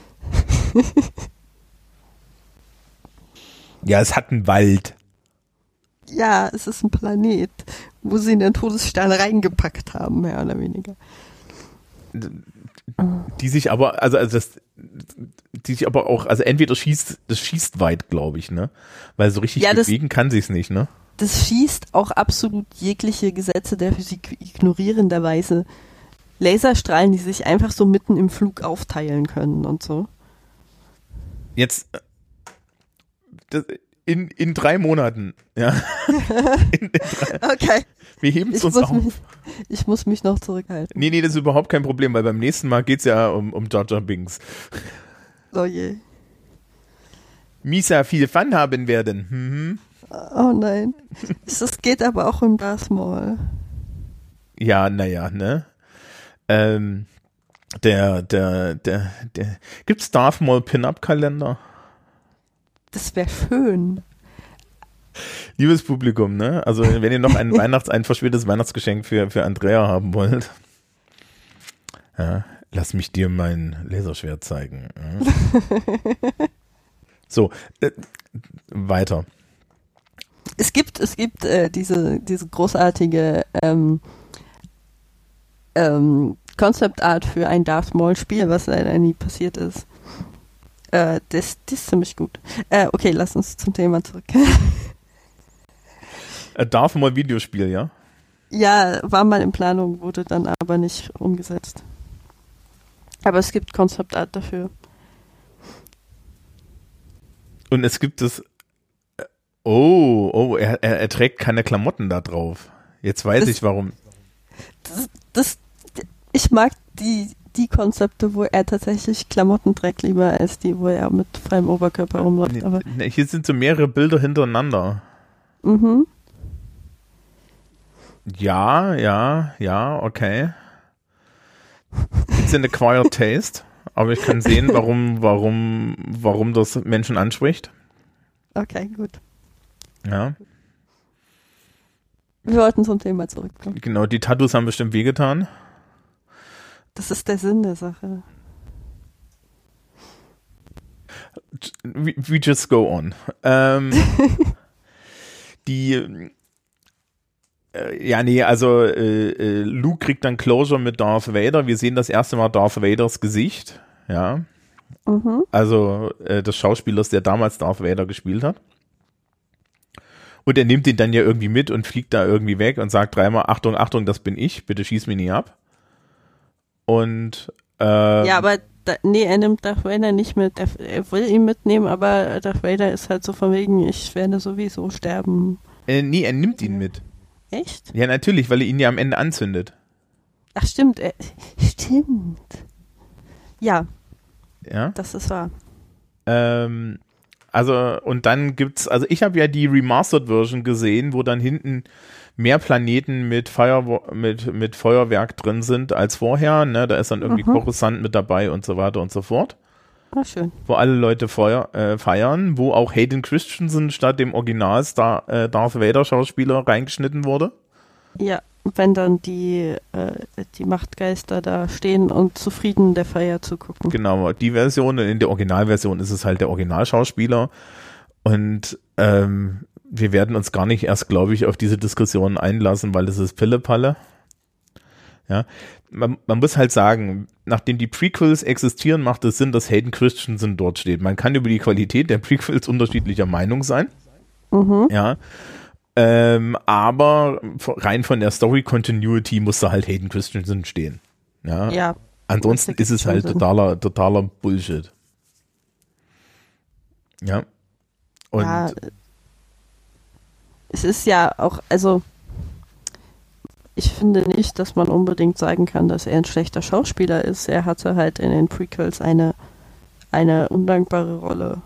Ja, es hat einen Wald. Ja, es ist ein Planet, wo sie einen Todesstern reingepackt haben, mehr oder weniger. Die sich aber, also, also das, die sich aber auch, also entweder schießt, das schießt weit, glaube ich, ne? Weil so richtig ja, bewegen kann sich's nicht, ne? Das schießt auch absolut jegliche Gesetze der Physik ignorierenderweise. Laserstrahlen, die sich einfach so mitten im Flug aufteilen können und so. Jetzt, das, in, in drei Monaten, ja. in, in drei, okay. Wir heben es uns muss auf. Mich, ich muss mich noch zurückhalten. Nee, nee, das ist überhaupt kein Problem, weil beim nächsten Mal geht's ja um, um Jar Jar Binks. Oh je. Misa viel Fun haben werden. Mhm. Oh nein. Es geht aber auch um Darth Maul. Ja, naja, ne? Ähm, der, der, der, der, gibt's Darth Maul Pin-Up-Kalender? Das wäre schön. Liebes Publikum, ne? Also wenn ihr noch ein Weihnachts-, ein verspätetes Weihnachtsgeschenk für, für Andrea haben wollt, ja, lass mich dir mein Laserschwert zeigen. Ja. So, äh, weiter. Es gibt, es gibt äh, diese, diese großartige ähm, ähm, Concept Art für ein Darth Maul Spiel, was leider nie passiert ist. Äh, das, das ist ziemlich gut. Äh, okay, lass uns zum Thema zurück. Darth Maul Videospiel, ja? Ja, war mal in Planung, wurde dann aber nicht umgesetzt. Aber es gibt Concept Art dafür. Und es gibt es. Oh, oh, er, er, er trägt keine Klamotten da drauf. Jetzt weiß das, ich warum. Das, das, ich mag die, die Konzepte, wo er tatsächlich Klamotten trägt, lieber als die, wo er mit freiem Oberkörper rumläuft. Aber nee, hier sind so mehrere Bilder hintereinander. Mhm. Ja, ja, ja, okay. It's an acquired taste, aber ich kann sehen, warum, warum, warum das Menschen anspricht. Okay, gut. Ja. Wir wollten zum Thema zurückkommen. Genau, die Tattoos haben bestimmt wehgetan. Das ist der Sinn der Sache. We, we just go on. Ähm, die Ja, nee, also äh, äh, Luke kriegt dann Closure mit Darth Vader. Wir sehen das erste Mal Darth Vaders Gesicht. ja. Mhm. Also äh, des Schauspielers, der damals Darth Vader gespielt hat. Und er nimmt ihn dann ja irgendwie mit und fliegt da irgendwie weg und sagt dreimal, Achtung, Achtung, das bin ich, bitte schieß mich nie ab. Und ähm, Ja, aber da, nee, er nimmt Darth Vader nicht mit. Er, er will ihn mitnehmen, aber Darth Vader ist halt so von wegen, ich werde sowieso sterben. äh, nee, er nimmt ihn mit. Echt? Ja, natürlich, weil er ihn ja am Ende anzündet. Ach, stimmt. Er, stimmt. Ja, Ja. das ist wahr. Ähm, also, und dann gibt's, also ich habe ja die Remastered-Version gesehen, wo dann hinten mehr Planeten mit, Feuer, mit, mit Feuerwerk drin sind als vorher. Ne? Da ist dann irgendwie Mhm. Coruscant mit dabei und so weiter und so fort. Ah, schön. Wo alle Leute Feuer, äh, feiern, wo auch Hayden Christensen statt dem Original Star, äh, Darth Vader Schauspieler reingeschnitten wurde. Ja, wenn dann die, äh, die Machtgeister da stehen und zufrieden der Feier zugucken. Genau, die Version, in der Originalversion ist es halt der Originalschauspieler und ähm, wir werden uns gar nicht erst, glaube ich, auf diese Diskussion einlassen, weil es ist Pillepalle. Ja, man, man muss halt sagen, nachdem die Prequels existieren, macht es Sinn, dass Hayden Christensen dort steht. Man kann über die Qualität der Prequels unterschiedlicher Meinung sein. Mhm. Ja, ähm, aber rein von der Story-Continuity muss da halt Hayden Christensen stehen. Ja, Ja. ansonsten das ist es ergibt halt schon Sinn. totaler, totaler Bullshit. Ja. Und Ja, es ist ja auch, also ich finde nicht, dass man unbedingt sagen kann, dass er ein schlechter Schauspieler ist. Er hatte halt in den Prequels eine, eine undankbare Rolle.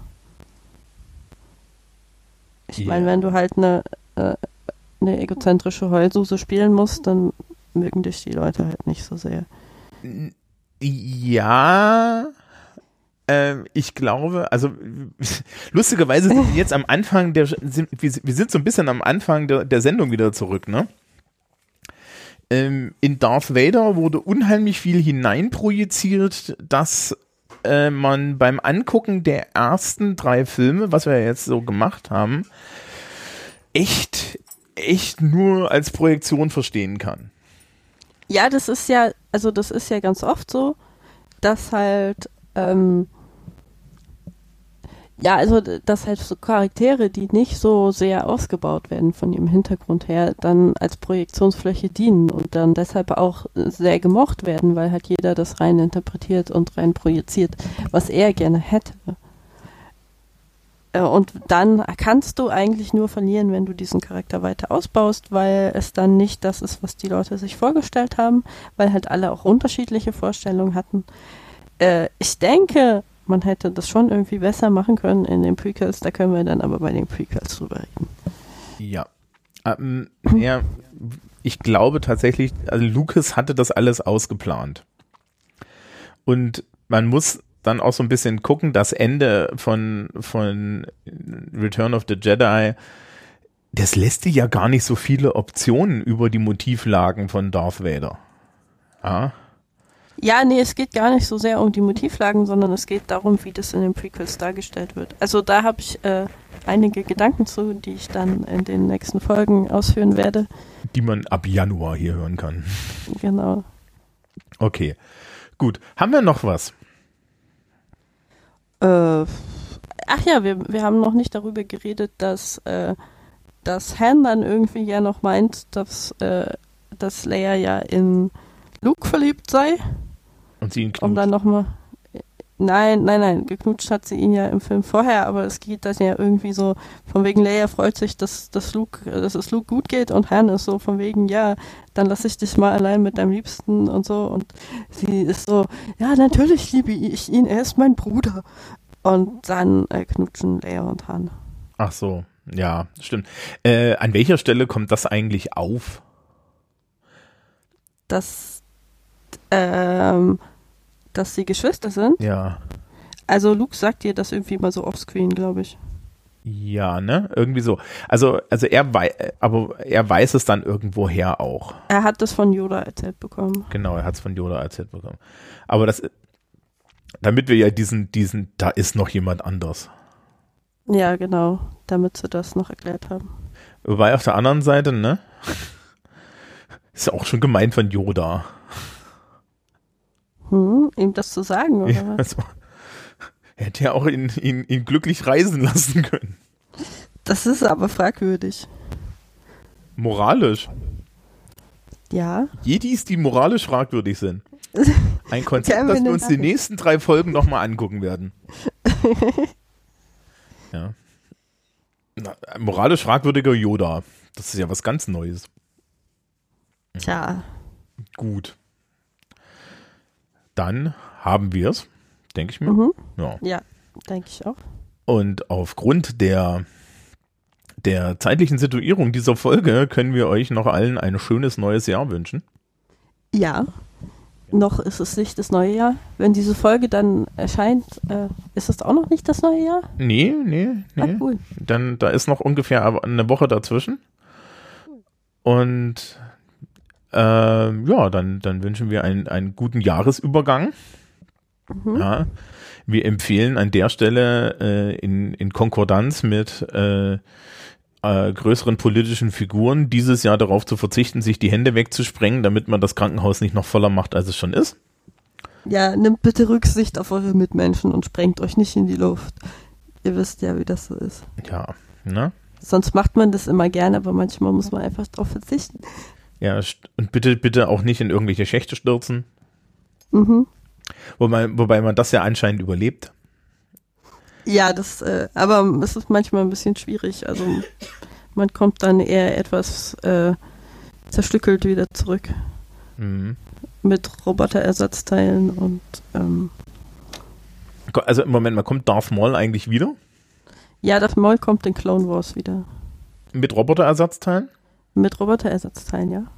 Ich Ja. meine, wenn du halt eine, äh, eine egozentrische Heulsuse spielen musst, dann mögen dich die Leute halt nicht so sehr. ja, ähm, ich glaube, also lustigerweise sind wir jetzt am Anfang der, sind, wir, wir sind so ein bisschen am Anfang der, der Sendung wieder zurück, ne? Ähm, in Darth Vader wurde unheimlich viel hineinprojiziert, dass äh, man beim Angucken der ersten drei Filme, was wir jetzt so gemacht haben, echt, echt nur als Projektion verstehen kann. Ja, das ist ja, also das ist ja ganz oft so, dass halt, ähm, ja, also dass halt so Charaktere, die nicht so sehr ausgebaut werden von ihrem Hintergrund her, dann als Projektionsfläche dienen und dann deshalb auch sehr gemocht werden, weil halt jeder das rein interpretiert und rein projiziert, was er gerne hätte. Äh, Und dann kannst du eigentlich nur verlieren, wenn du diesen Charakter weiter ausbaust, weil es dann nicht das ist, was die Leute sich vorgestellt haben, weil halt alle auch unterschiedliche Vorstellungen hatten. Äh, ich denke, man hätte das schon irgendwie besser machen können in den Prequels, da können wir dann aber bei den Prequels drüber reden. Ja. Ähm, ja, ich glaube tatsächlich, also Lucas hatte das alles ausgeplant. Und man muss dann auch so ein bisschen gucken, das Ende von, von Return of the Jedi, das lässt dir ja gar nicht so viele Optionen über die Motivlagen von Darth Vader. Ja. Ja, nee, es geht gar nicht so sehr um die Motivlagen, sondern es geht darum, wie das in den Prequels dargestellt wird. Also da habe ich äh, einige Gedanken zu, die ich dann in den nächsten Folgen ausführen werde. Die man ab Januar hier hören kann. Genau. Okay, gut. Haben wir noch was? Äh, ach ja, wir, wir haben noch nicht darüber geredet, dass, äh, dass Han dann irgendwie ja noch meint, dass, äh, dass Leia ja in Luke verliebt sei. Und sie ihn Um dann nochmal. Nein, nein, nein, geknutscht hat sie ihn ja im Film vorher, aber es geht dann ja irgendwie so, von wegen Leia freut sich, dass, dass, Luke, dass es Luke gut geht und Han ist so von wegen, ja, dann lass ich dich mal allein mit deinem Liebsten und so und sie ist so, ja, natürlich liebe ich ihn, er ist mein Bruder. Und dann äh, knutschen Leia und Han. Ach so, ja, stimmt. Äh, an welcher Stelle kommt das eigentlich auf? Dass, ähm, dass sie Geschwister sind. Ja. Also Luke sagt dir das irgendwie mal so offscreen, glaube ich. Ja, ne? Irgendwie so. Also, also er weiß, aber er weiß es dann irgendwoher auch. Er hat das von Yoda erzählt bekommen. Genau, er hat es von Yoda erzählt bekommen. Aber das, damit wir ja diesen, diesen, da ist noch jemand anders. Ja, genau, damit sie das noch erklärt haben. Wobei auf der anderen Seite, ne? Ist ja auch schon gemein von Yoda. Hm, ihm das zu sagen, oder Ja, was? also, er hätte ja auch ihn, ihn, ihn glücklich reisen lassen können. Das ist aber fragwürdig. Moralisch. Ja. Jedis, die moralisch fragwürdig sind. Ein Konzept, Kennen das wir wir uns den die nächsten drei Folgen nochmal angucken werden. Ja. Na, moralisch fragwürdiger Yoda. Das ist ja was ganz Neues. Tja. Gut. Dann haben wir es, denke ich mir. Mhm. Ja. Ja, denke ich auch. Und aufgrund der, der zeitlichen Situierung dieser Folge können wir euch noch allen ein schönes neues Jahr wünschen. Ja. Noch ist es nicht das neue Jahr. Wenn diese Folge dann erscheint, äh, ist es auch noch nicht das neue Jahr? Nee, nee, nee. Ah, cool. Dann, da ist noch ungefähr eine Woche dazwischen. Und ähm, ja, dann, dann wünschen wir einen, einen guten Jahresübergang. Mhm. Ja. Wir empfehlen an der Stelle äh, in, in Konkordanz mit äh, äh, größeren politischen Figuren dieses Jahr darauf zu verzichten, sich die Hände wegzusprengen, damit man das Krankenhaus nicht noch voller macht, als es schon ist. Ja, nimmt bitte Rücksicht auf eure Mitmenschen und sprengt euch nicht in die Luft. Ihr wisst ja, wie das so ist. Ja, ne? Sonst macht man das immer gerne, aber manchmal muss man einfach drauf verzichten. Ja, und bitte, bitte auch nicht in irgendwelche Schächte stürzen. Mhm. Wobei, wobei man das ja anscheinend überlebt. Ja, das, äh, aber es ist manchmal ein bisschen schwierig. Also man kommt dann eher etwas äh, zerstückelt wieder zurück. Mhm. Mit Roboterersatzteilen und ähm, Also im Moment, man kommt Darth Maul eigentlich wieder? ja, das Maul kommt in Clone Wars wieder. Mit Roboterersatzteilen? Mit Roboterersatzteilen, ja.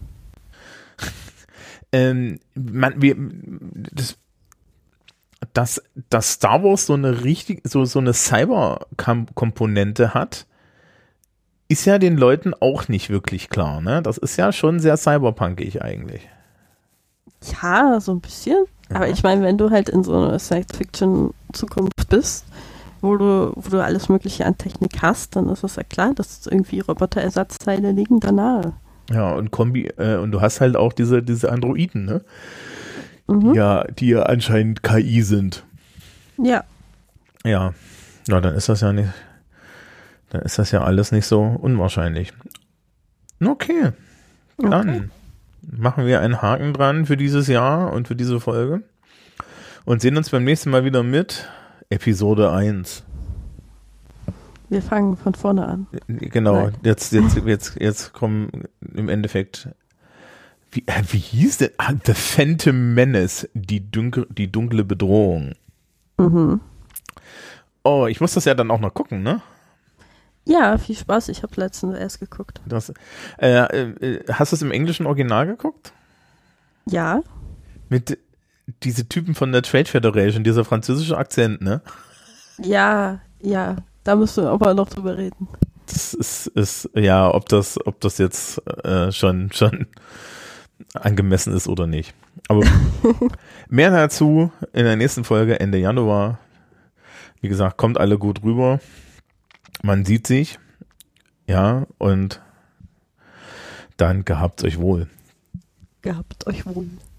ähm, man, wir, das, dass, dass Star Wars so eine richtig, so, so eine Cyber-Komponente hat, ist ja den Leuten auch nicht wirklich klar, ne? Das ist ja schon sehr cyberpunkig eigentlich. Ja, so ein bisschen. Aber Ja. ich meine, wenn du halt in so einer Science-Fiction-Zukunft bist, wo du, wo du alles Mögliche an Technik hast, dann ist es ja klar, dass irgendwie Roboterersatzteile liegen da nahe. Ja, und Kombi, äh, und du hast halt auch diese, diese Androiden, ne? Mhm. Ja, die ja anscheinend K I sind. Ja. Ja. Na, dann ist das ja nicht, dann ist das ja alles nicht so unwahrscheinlich. Okay. Dann Okay. machen wir einen Haken dran für dieses Jahr und für diese Folge und sehen uns beim nächsten Mal wieder mit Episode eins. Wir fangen von vorne an. Genau, Nein. jetzt, jetzt, jetzt, jetzt kommen im Endeffekt, wie, äh, wie hieß der? Ah, The Phantom Menace, die dunkle, die dunkle Bedrohung. Mhm. Oh, ich muss das ja dann auch noch gucken, ne? Ja, viel Spaß. Ich habe letztens erst geguckt. Das, äh, äh, hast du es im englischen Original geguckt? Ja. Mit diese Typen von der Trade Federation, dieser französische Akzent, ne? Ja, ja. Da müssen wir aber noch drüber reden. Das ist, ist ja, ob das, ob das jetzt äh, schon, schon angemessen ist oder nicht. Aber mehr dazu in der nächsten Folge Ende Januar. Wie gesagt, kommt alle gut rüber. Man sieht sich. Ja, und dann gehabt's euch wohl. Gehabt euch wohl.